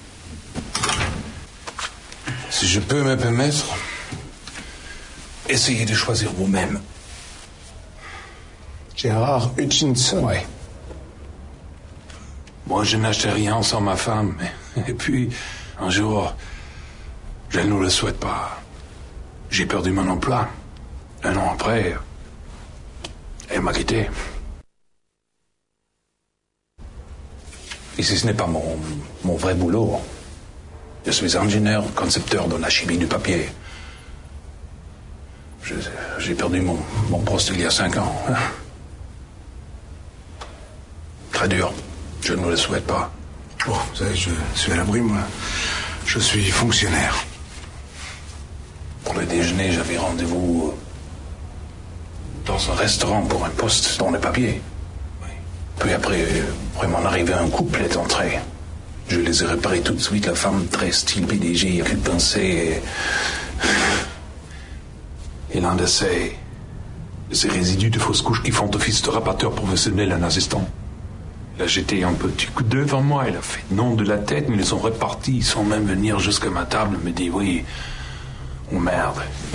Si je peux me permettre, essayez de choisir vous-même. Gérard Hutchinson. Oui. Moi, je n'achetais rien sans ma femme. Et puis, un jour, je ne le souhaite pas. J'ai perdu mon emploi. Un an après, elle m'a quitté. Ici, ce n'est pas mon vrai boulot. Je suis ingénieur, concepteur dans la chimie du papier. J'ai perdu mon poste il y a 5 ans. Très dur. Je ne le souhaite pas. Bon, vous savez, je suis à l'abri, moi. Je suis fonctionnaire. Pour le déjeuner, j'avais rendez-vous dans un restaurant pour un poste dans les papiers. Oui. Puis après mon arrivée, un couple est entré. Je les ai réparés tout de suite. La femme, très style PDG, a pu penser. Et l'un de ces résidus de fausses couches qui font office de rabatteur professionnel, un assistant. Il a jeté un petit coup d'œil devant moi. Il a fait non de la tête, mais ils sont repartis sans même venir jusqu'à ma table. Il me dit oui. Oh merde.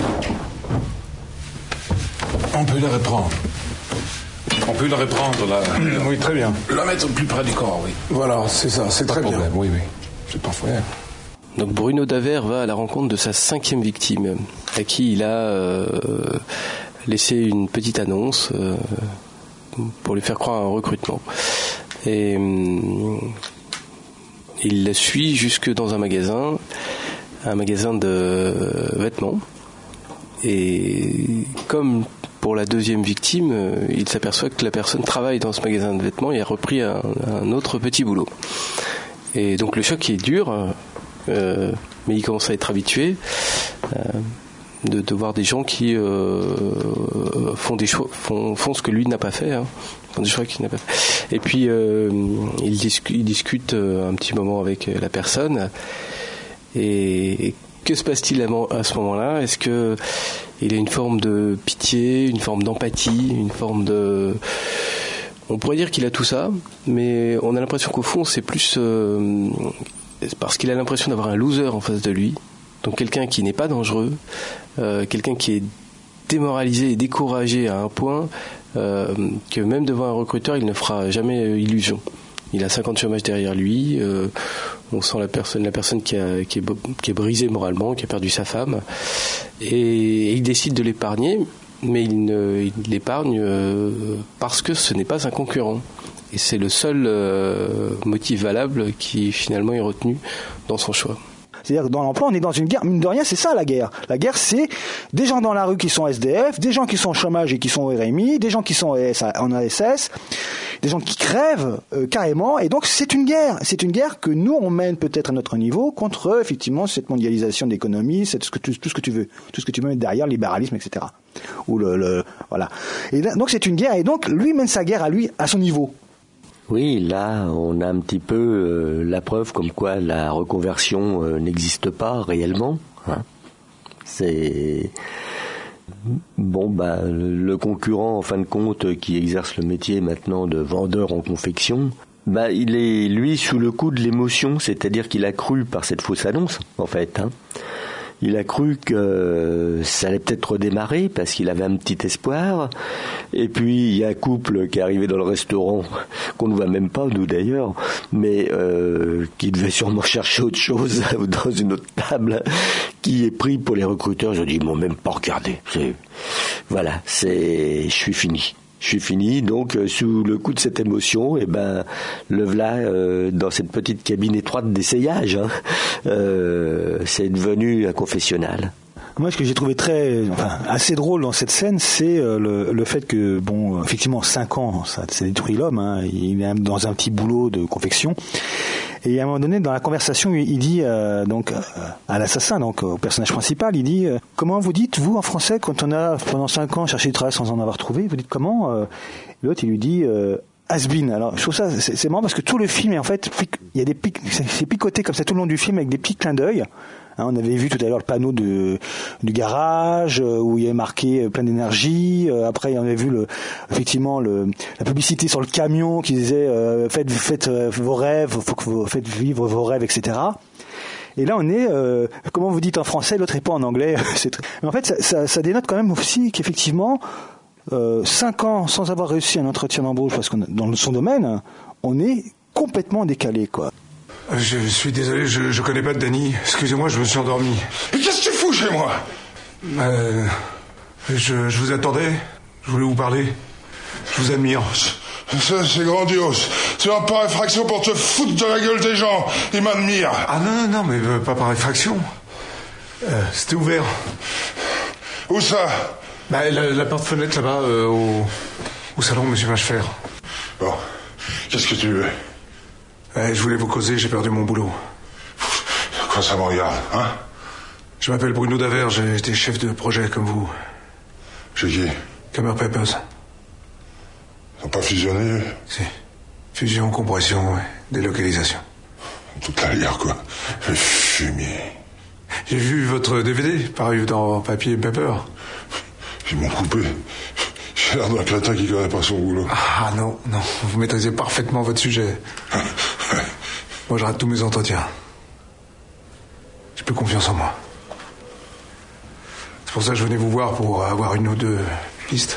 On peut la reprendre. On peut la reprendre, là. Oui, très bien. La mettre plus près du corps, oui. Voilà, c'est ça, c'est très bien. Oui. C'est parfait. Donc Bruno Daver va à la rencontre de sa 5e victime, à qui il a laissé une petite annonce pour lui faire croire à un recrutement. Et il la suit jusque dans un magasin de vêtements. Et comme pour la 2e victime, il s'aperçoit que la personne travaille dans ce magasin de vêtements et a repris un autre petit boulot. Et donc le choc est dur, mais il commence à être habitué de voir des gens qui font des choix, font ce que lui n'a pas fait, font des choix qu'il n'a pas fait. Et puis il discute un petit moment avec la personne. Et que se passe-t-il à ce moment-là ? Est-ce que il y a une forme de pitié, une forme d'empathie, une forme de... On pourrait dire qu'il a tout ça, mais on a l'impression qu'au fond, c'est plus parce qu'il a l'impression d'avoir un loser en face de lui, donc quelqu'un qui n'est pas dangereux, quelqu'un qui est démoralisé et découragé à un point que même devant un recruteur, il ne fera jamais illusion. Il a 50 chômages derrière lui, on sent la personne qui est brisée moralement, qui a perdu sa femme, et il décide de l'épargner, mais il l'épargne parce que ce n'est pas un concurrent. Et c'est le seul motif valable qui finalement est retenu dans son choix. C'est-à-dire que dans l'emploi, on est dans une guerre. Mine de rien, c'est ça la guerre. La guerre, c'est des gens dans la rue qui sont SDF, des gens qui sont au chômage et qui sont au RMI, des gens qui sont en ASS, des gens qui crèvent carrément. Et donc, c'est une guerre. C'est une guerre que nous, on mène peut-être à notre niveau contre, effectivement, cette mondialisation de l'économie, tout ce que tu veux. Tout ce que tu veux mettre derrière, le libéralisme, etc. Ou voilà. Et donc, c'est une guerre. Et donc, lui mène sa guerre à son niveau. Oui, là, on a un petit peu la preuve comme quoi la reconversion n'existe pas réellement. C'est le concurrent, en fin de compte, qui exerce le métier maintenant de vendeur en confection. Il est lui sous le coup de l'émotion, c'est-à-dire qu'il a cru par cette fausse annonce, en fait. Il a cru que ça allait peut-être redémarrer parce qu'il avait un petit espoir. Et puis, il y a un couple qui est arrivé dans le restaurant, qu'on ne voit même pas, nous d'ailleurs, mais qui devait sûrement chercher autre chose dans une autre table, qui est pris pour les recruteurs. Je dis, ils m'ont même pas regardé. Je suis fini, donc sous le coup de cette émotion, le voilà dans cette petite cabine étroite d'essayage, c'est devenu un confessionnal. Moi, ce que j'ai trouvé assez drôle dans cette scène, c'est le fait que, effectivement, 5 ans, ça détruit l'homme. Il est dans un petit boulot de confection. Et à un moment donné, dans la conversation, il dit à l'assassin, donc au personnage principal, il dit comment vous dites, vous, en français, quand on a pendant 5 ans cherché du travail sans en avoir trouvé, vous dites comment L'autre, il lui dit has-been. Alors, je trouve ça, c'est marrant parce que tout le film est en fait, il y a c'est picoté comme ça tout le long du film avec des petits clins d'œil. On avait vu tout à l'heure le panneau du garage où il y avait marqué plein d'énergie. Après, on avait vu effectivement la publicité sur le camion qui disait faites vos rêves, faut que vous faites vivre vos rêves, etc. Et là, on est comment vous dites en français, l'autre est pas en anglais. Mais en fait, ça dénote quand même aussi qu'effectivement 5 ans sans avoir réussi un entretien d'embauche parce qu'on dans son domaine, on est complètement décalé, quoi. Je suis désolé, je connais pas de Danny. Excusez-moi, je me suis endormi. Et qu'est-ce que tu fous chez moi ? Je vous attendais. Je voulais vous parler. Je vous admire. Ça, c'est grandiose. Tu vas par effraction pour te foutre de la gueule des gens. Ils m'admirent. Ah non, mais pas par effraction. C'était ouvert. Où ça ? La porte-fenêtre là-bas, au salon, monsieur Machefer. Bon, qu'est-ce que tu veux ? Je voulais vous causer, j'ai perdu mon boulot. Quoi ça me regarde, hein? Je m'appelle Bruno Daver, j'ai été chef de projet comme vous. Chez qui? Camber Papers. Ils n'ont pas fusionné? Si. Fusion, compression, ouais. Délocalisation. Toute la lire, quoi. Le fumier. J'ai vu votre DVD, paru dans Papier et Paper. Ils m'ont coupé. J'ai l'air d'un crétin qui connaît pas son boulot. Ah non, vous maîtrisez parfaitement votre sujet. Moi, je rate tous mes entretiens. J'ai plus confiance en moi. C'est pour ça que je venais vous voir pour avoir une ou deux pistes.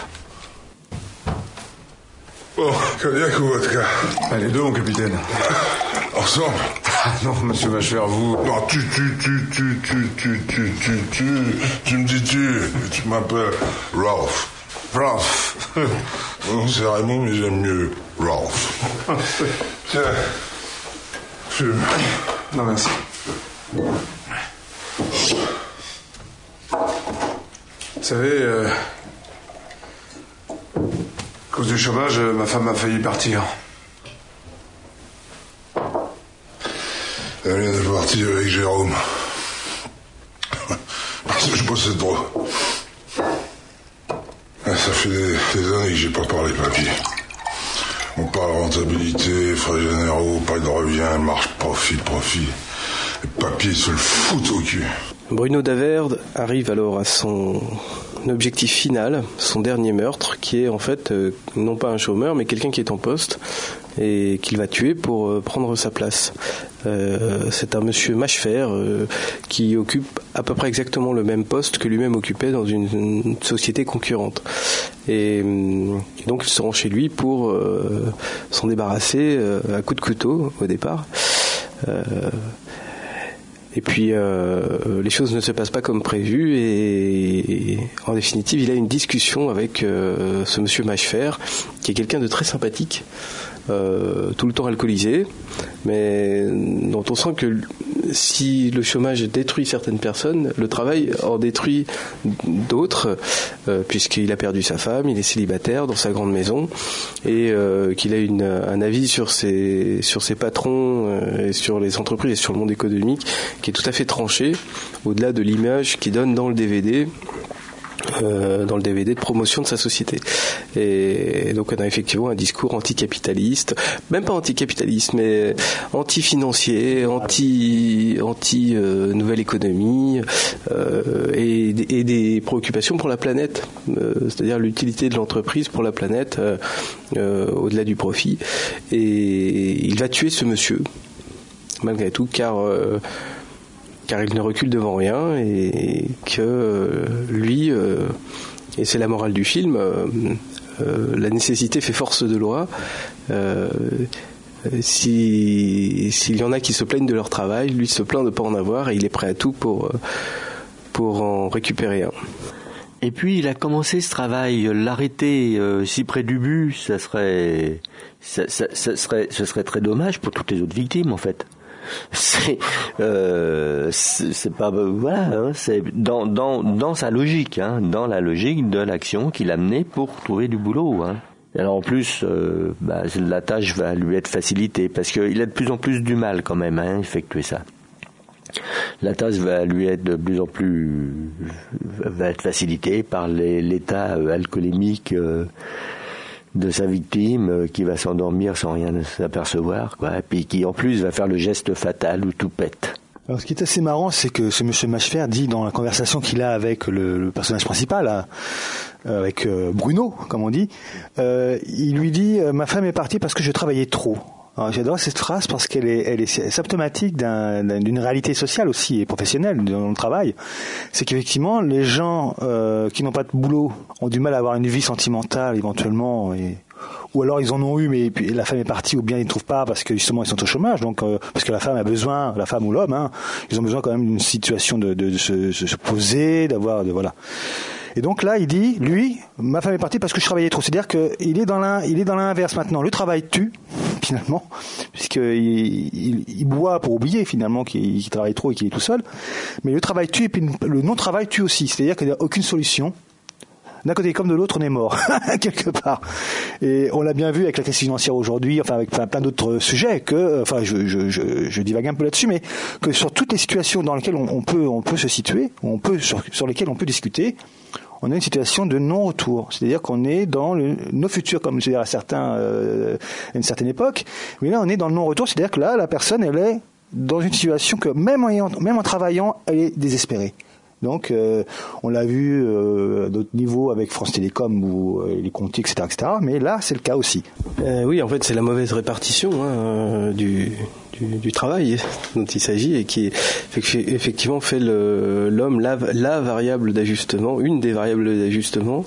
Bon, cognac ou vodka? Les deux, mon capitaine. Ensemble? Ah non, monsieur Machefer, vous... Non, tu me dis tu m'appelles Ralph. Ralph. Non, c'est Raymond, mais j'aime mieux Ralph. Tiens, fume. Non, merci. Vous savez, à cause du chômage, ma femme a failli partir. Elle vient de partir avec Jérôme. Parce que je bossais trop. Ça fait des années que j'ai pas parlé papier. On parle rentabilité, frais généraux, pas de revient, marge, profit. Les papiers se le foutent au cul. Bruno Daver arrive alors à son objectif final, son dernier meurtre, qui est en fait non pas un chômeur, mais quelqu'un qui est en poste et qu'il va tuer pour prendre sa place. C'est un monsieur Machefer qui occupe à peu près exactement le même poste que lui-même occupait dans une société concurrente. Et donc il se rend chez lui pour s'en débarrasser à coups de couteau au départ. Et puis les choses ne se passent pas comme prévu et en définitive il a une discussion avec ce monsieur Machefer qui est quelqu'un de très sympathique, tout le temps alcoolisé, mais dont on sent que si le chômage détruit certaines personnes, le travail en détruit d'autres, puisqu'il a perdu sa femme, il est célibataire dans sa grande maison et qu'il a un avis sur ses patrons et sur les entreprises et sur le monde économique qui est tout à fait tranché, au-delà de l'image qu'il donne dans le DVD de promotion de sa société. Et donc on a effectivement un discours anticapitaliste, même pas anticapitaliste, mais anti-financier, anti nouvelle économie, et des préoccupations pour la planète, c'est-à-dire l'utilité de l'entreprise pour la planète, au-delà du profit. Et il va tuer ce monsieur, malgré tout, car il ne recule devant rien et que lui, et c'est la morale du film, la nécessité fait force de loi. S'il y en a qui se plaignent de leur travail, lui se plaint de ne pas en avoir et il est prêt à tout pour en récupérer un. Et puis il a commencé ce travail, l'arrêter si près du but, ce serait très dommage pour toutes les autres victimes en fait. C'est pas voilà, hein, c'est dans sa logique, hein, dans la logique de l'action qu'il a menée pour trouver du boulot. Hein. Alors en plus, la tâche va lui être facilitée parce qu'il a de plus en plus du mal quand même à effectuer ça. La tâche va lui être de plus en plus va être facilitée par l'état alcoolémique de sa victime qui va s'endormir sans rien s'apercevoir, quoi, et puis qui en plus va faire le geste fatal où tout pète. Alors, ce qui est assez marrant, c'est que ce monsieur Machefer dit dans la conversation qu'il a avec le personnage principal, avec Bruno, comme on dit, il lui dit « Ma femme est partie parce que je travaillais trop ». Alors, j'adore cette phrase parce qu'elle est symptomatique d'une réalité sociale aussi et professionnelle dans le travail. C'est qu'effectivement, les gens qui n'ont pas de boulot ont du mal à avoir une vie sentimentale éventuellement, ou alors ils en ont eu mais la femme est partie, ou bien ils ne trouvent pas parce que justement ils sont au chômage, donc parce que la femme a besoin, la femme ou l'homme, hein, ils ont besoin quand même d'une situation de se poser, voilà. Et donc là, il dit, lui, ma femme est partie parce que je travaillais trop. C'est-à-dire qu'il est dans l'inverse maintenant. Le travail tue, finalement, puisqu'il boit pour oublier, finalement, qu'il travaille trop et qu'il est tout seul. Mais le travail tue, et puis le non-travail tue aussi. C'est-à-dire qu'il n'y a aucune solution d'un côté comme de l'autre, on est mort, quelque part. Et on l'a bien vu avec la crise financière aujourd'hui, enfin avec plein d'autres sujets, que, enfin je divague un peu là-dessus, mais que sur toutes les situations dans lesquelles on peut se situer, sur lesquelles on peut discuter, on a une situation de non-retour. C'est-à-dire qu'on est dans nos futurs, comme je dirais à une certaine époque, mais là on est dans le non-retour, c'est-à-dire que là, la personne, elle est dans une situation que même en travaillant, elle est désespérée. Donc, on l'a vu à d'autres niveaux avec France Télécom ou les Conti, etc., mais là, c'est le cas aussi. Oui, en fait, c'est la mauvaise répartition du travail dont il s'agit et qui effectivement fait l'homme la variable d'ajustement, une des variables d'ajustement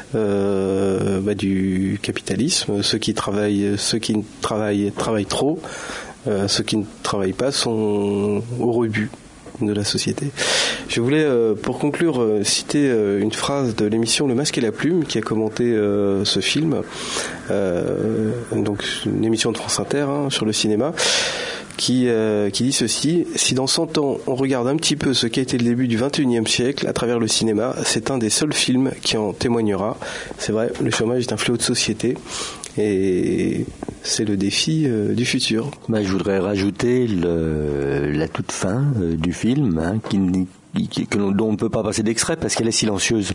du capitalisme. Ceux qui travaillent travaillent trop. Ceux qui ne travaillent pas sont au rebut de la société. Je voulais, pour conclure, citer une phrase de l'émission Le Masque et la Plume qui a commenté ce film, donc une émission de France Inter sur le cinéma, qui dit ceci: si dans 100 ans on regarde un petit peu ce qu'a été le début du XXIe siècle à travers le cinéma, c'est un des seuls films qui en témoignera. C'est vrai, le chômage est un fléau de société. Et c'est le défi du futur. Je voudrais rajouter la toute fin du film, dont on ne peut pas passer d'extrait parce qu'elle est silencieuse.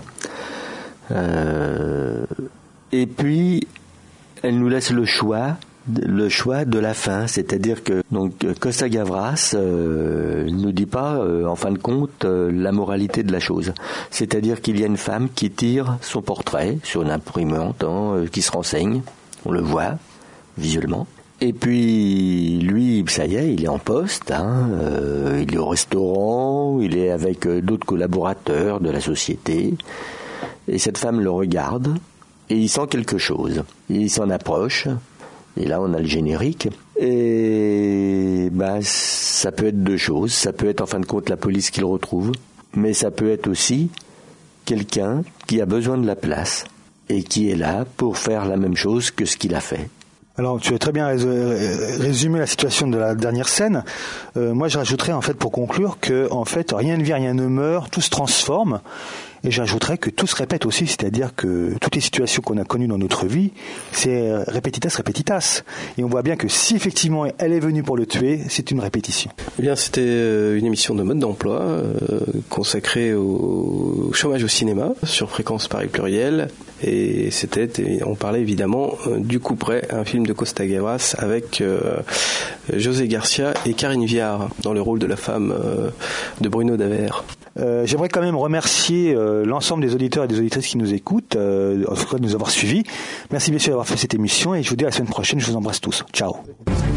Et puis, elle nous laisse le choix de la fin, c'est-à-dire que Costa Gavras nous dit pas en fin de compte la moralité de la chose, c'est-à-dire qu'il y a une femme qui tire son portrait sur une imprimante, qui se renseigne, on le voit visuellement, et puis lui, ça y est, il est en poste, il est au restaurant, il est avec d'autres collaborateurs de la société, et cette femme le regarde et il sent quelque chose, il s'en approche. Et là, on a le générique. Et ça peut être deux choses. Ça peut être en fin de compte la police qui le retrouve, mais ça peut être aussi quelqu'un qui a besoin de la place et qui est là pour faire la même chose que ce qu'il a fait. Alors, tu as très bien résumé la situation de la dernière scène. Moi, je rajouterais, en fait, pour conclure, que, en fait, rien ne vit, rien ne meurt, tout se transforme. Et j'ajouterais que tout se répète aussi, c'est-à-dire que toutes les situations qu'on a connues dans notre vie, c'est repetitas. Et on voit bien que si effectivement elle est venue pour le tuer, c'est une répétition. Eh bien, c'était une émission de mode d'emploi consacrée au chômage au cinéma sur Fréquence Paris Pluriel. Et on parlait évidemment du Couperet, un film de Costa Gavras avec José Garcia et Karine Viard dans le rôle de la femme de Bruno Daver. J'aimerais quand même remercier l'ensemble des auditeurs et des auditrices qui nous écoutent, en tout cas de nous avoir suivis. Merci messieurs d'avoir fait cette émission et je vous dis à la semaine prochaine, je vous embrasse tous. Ciao.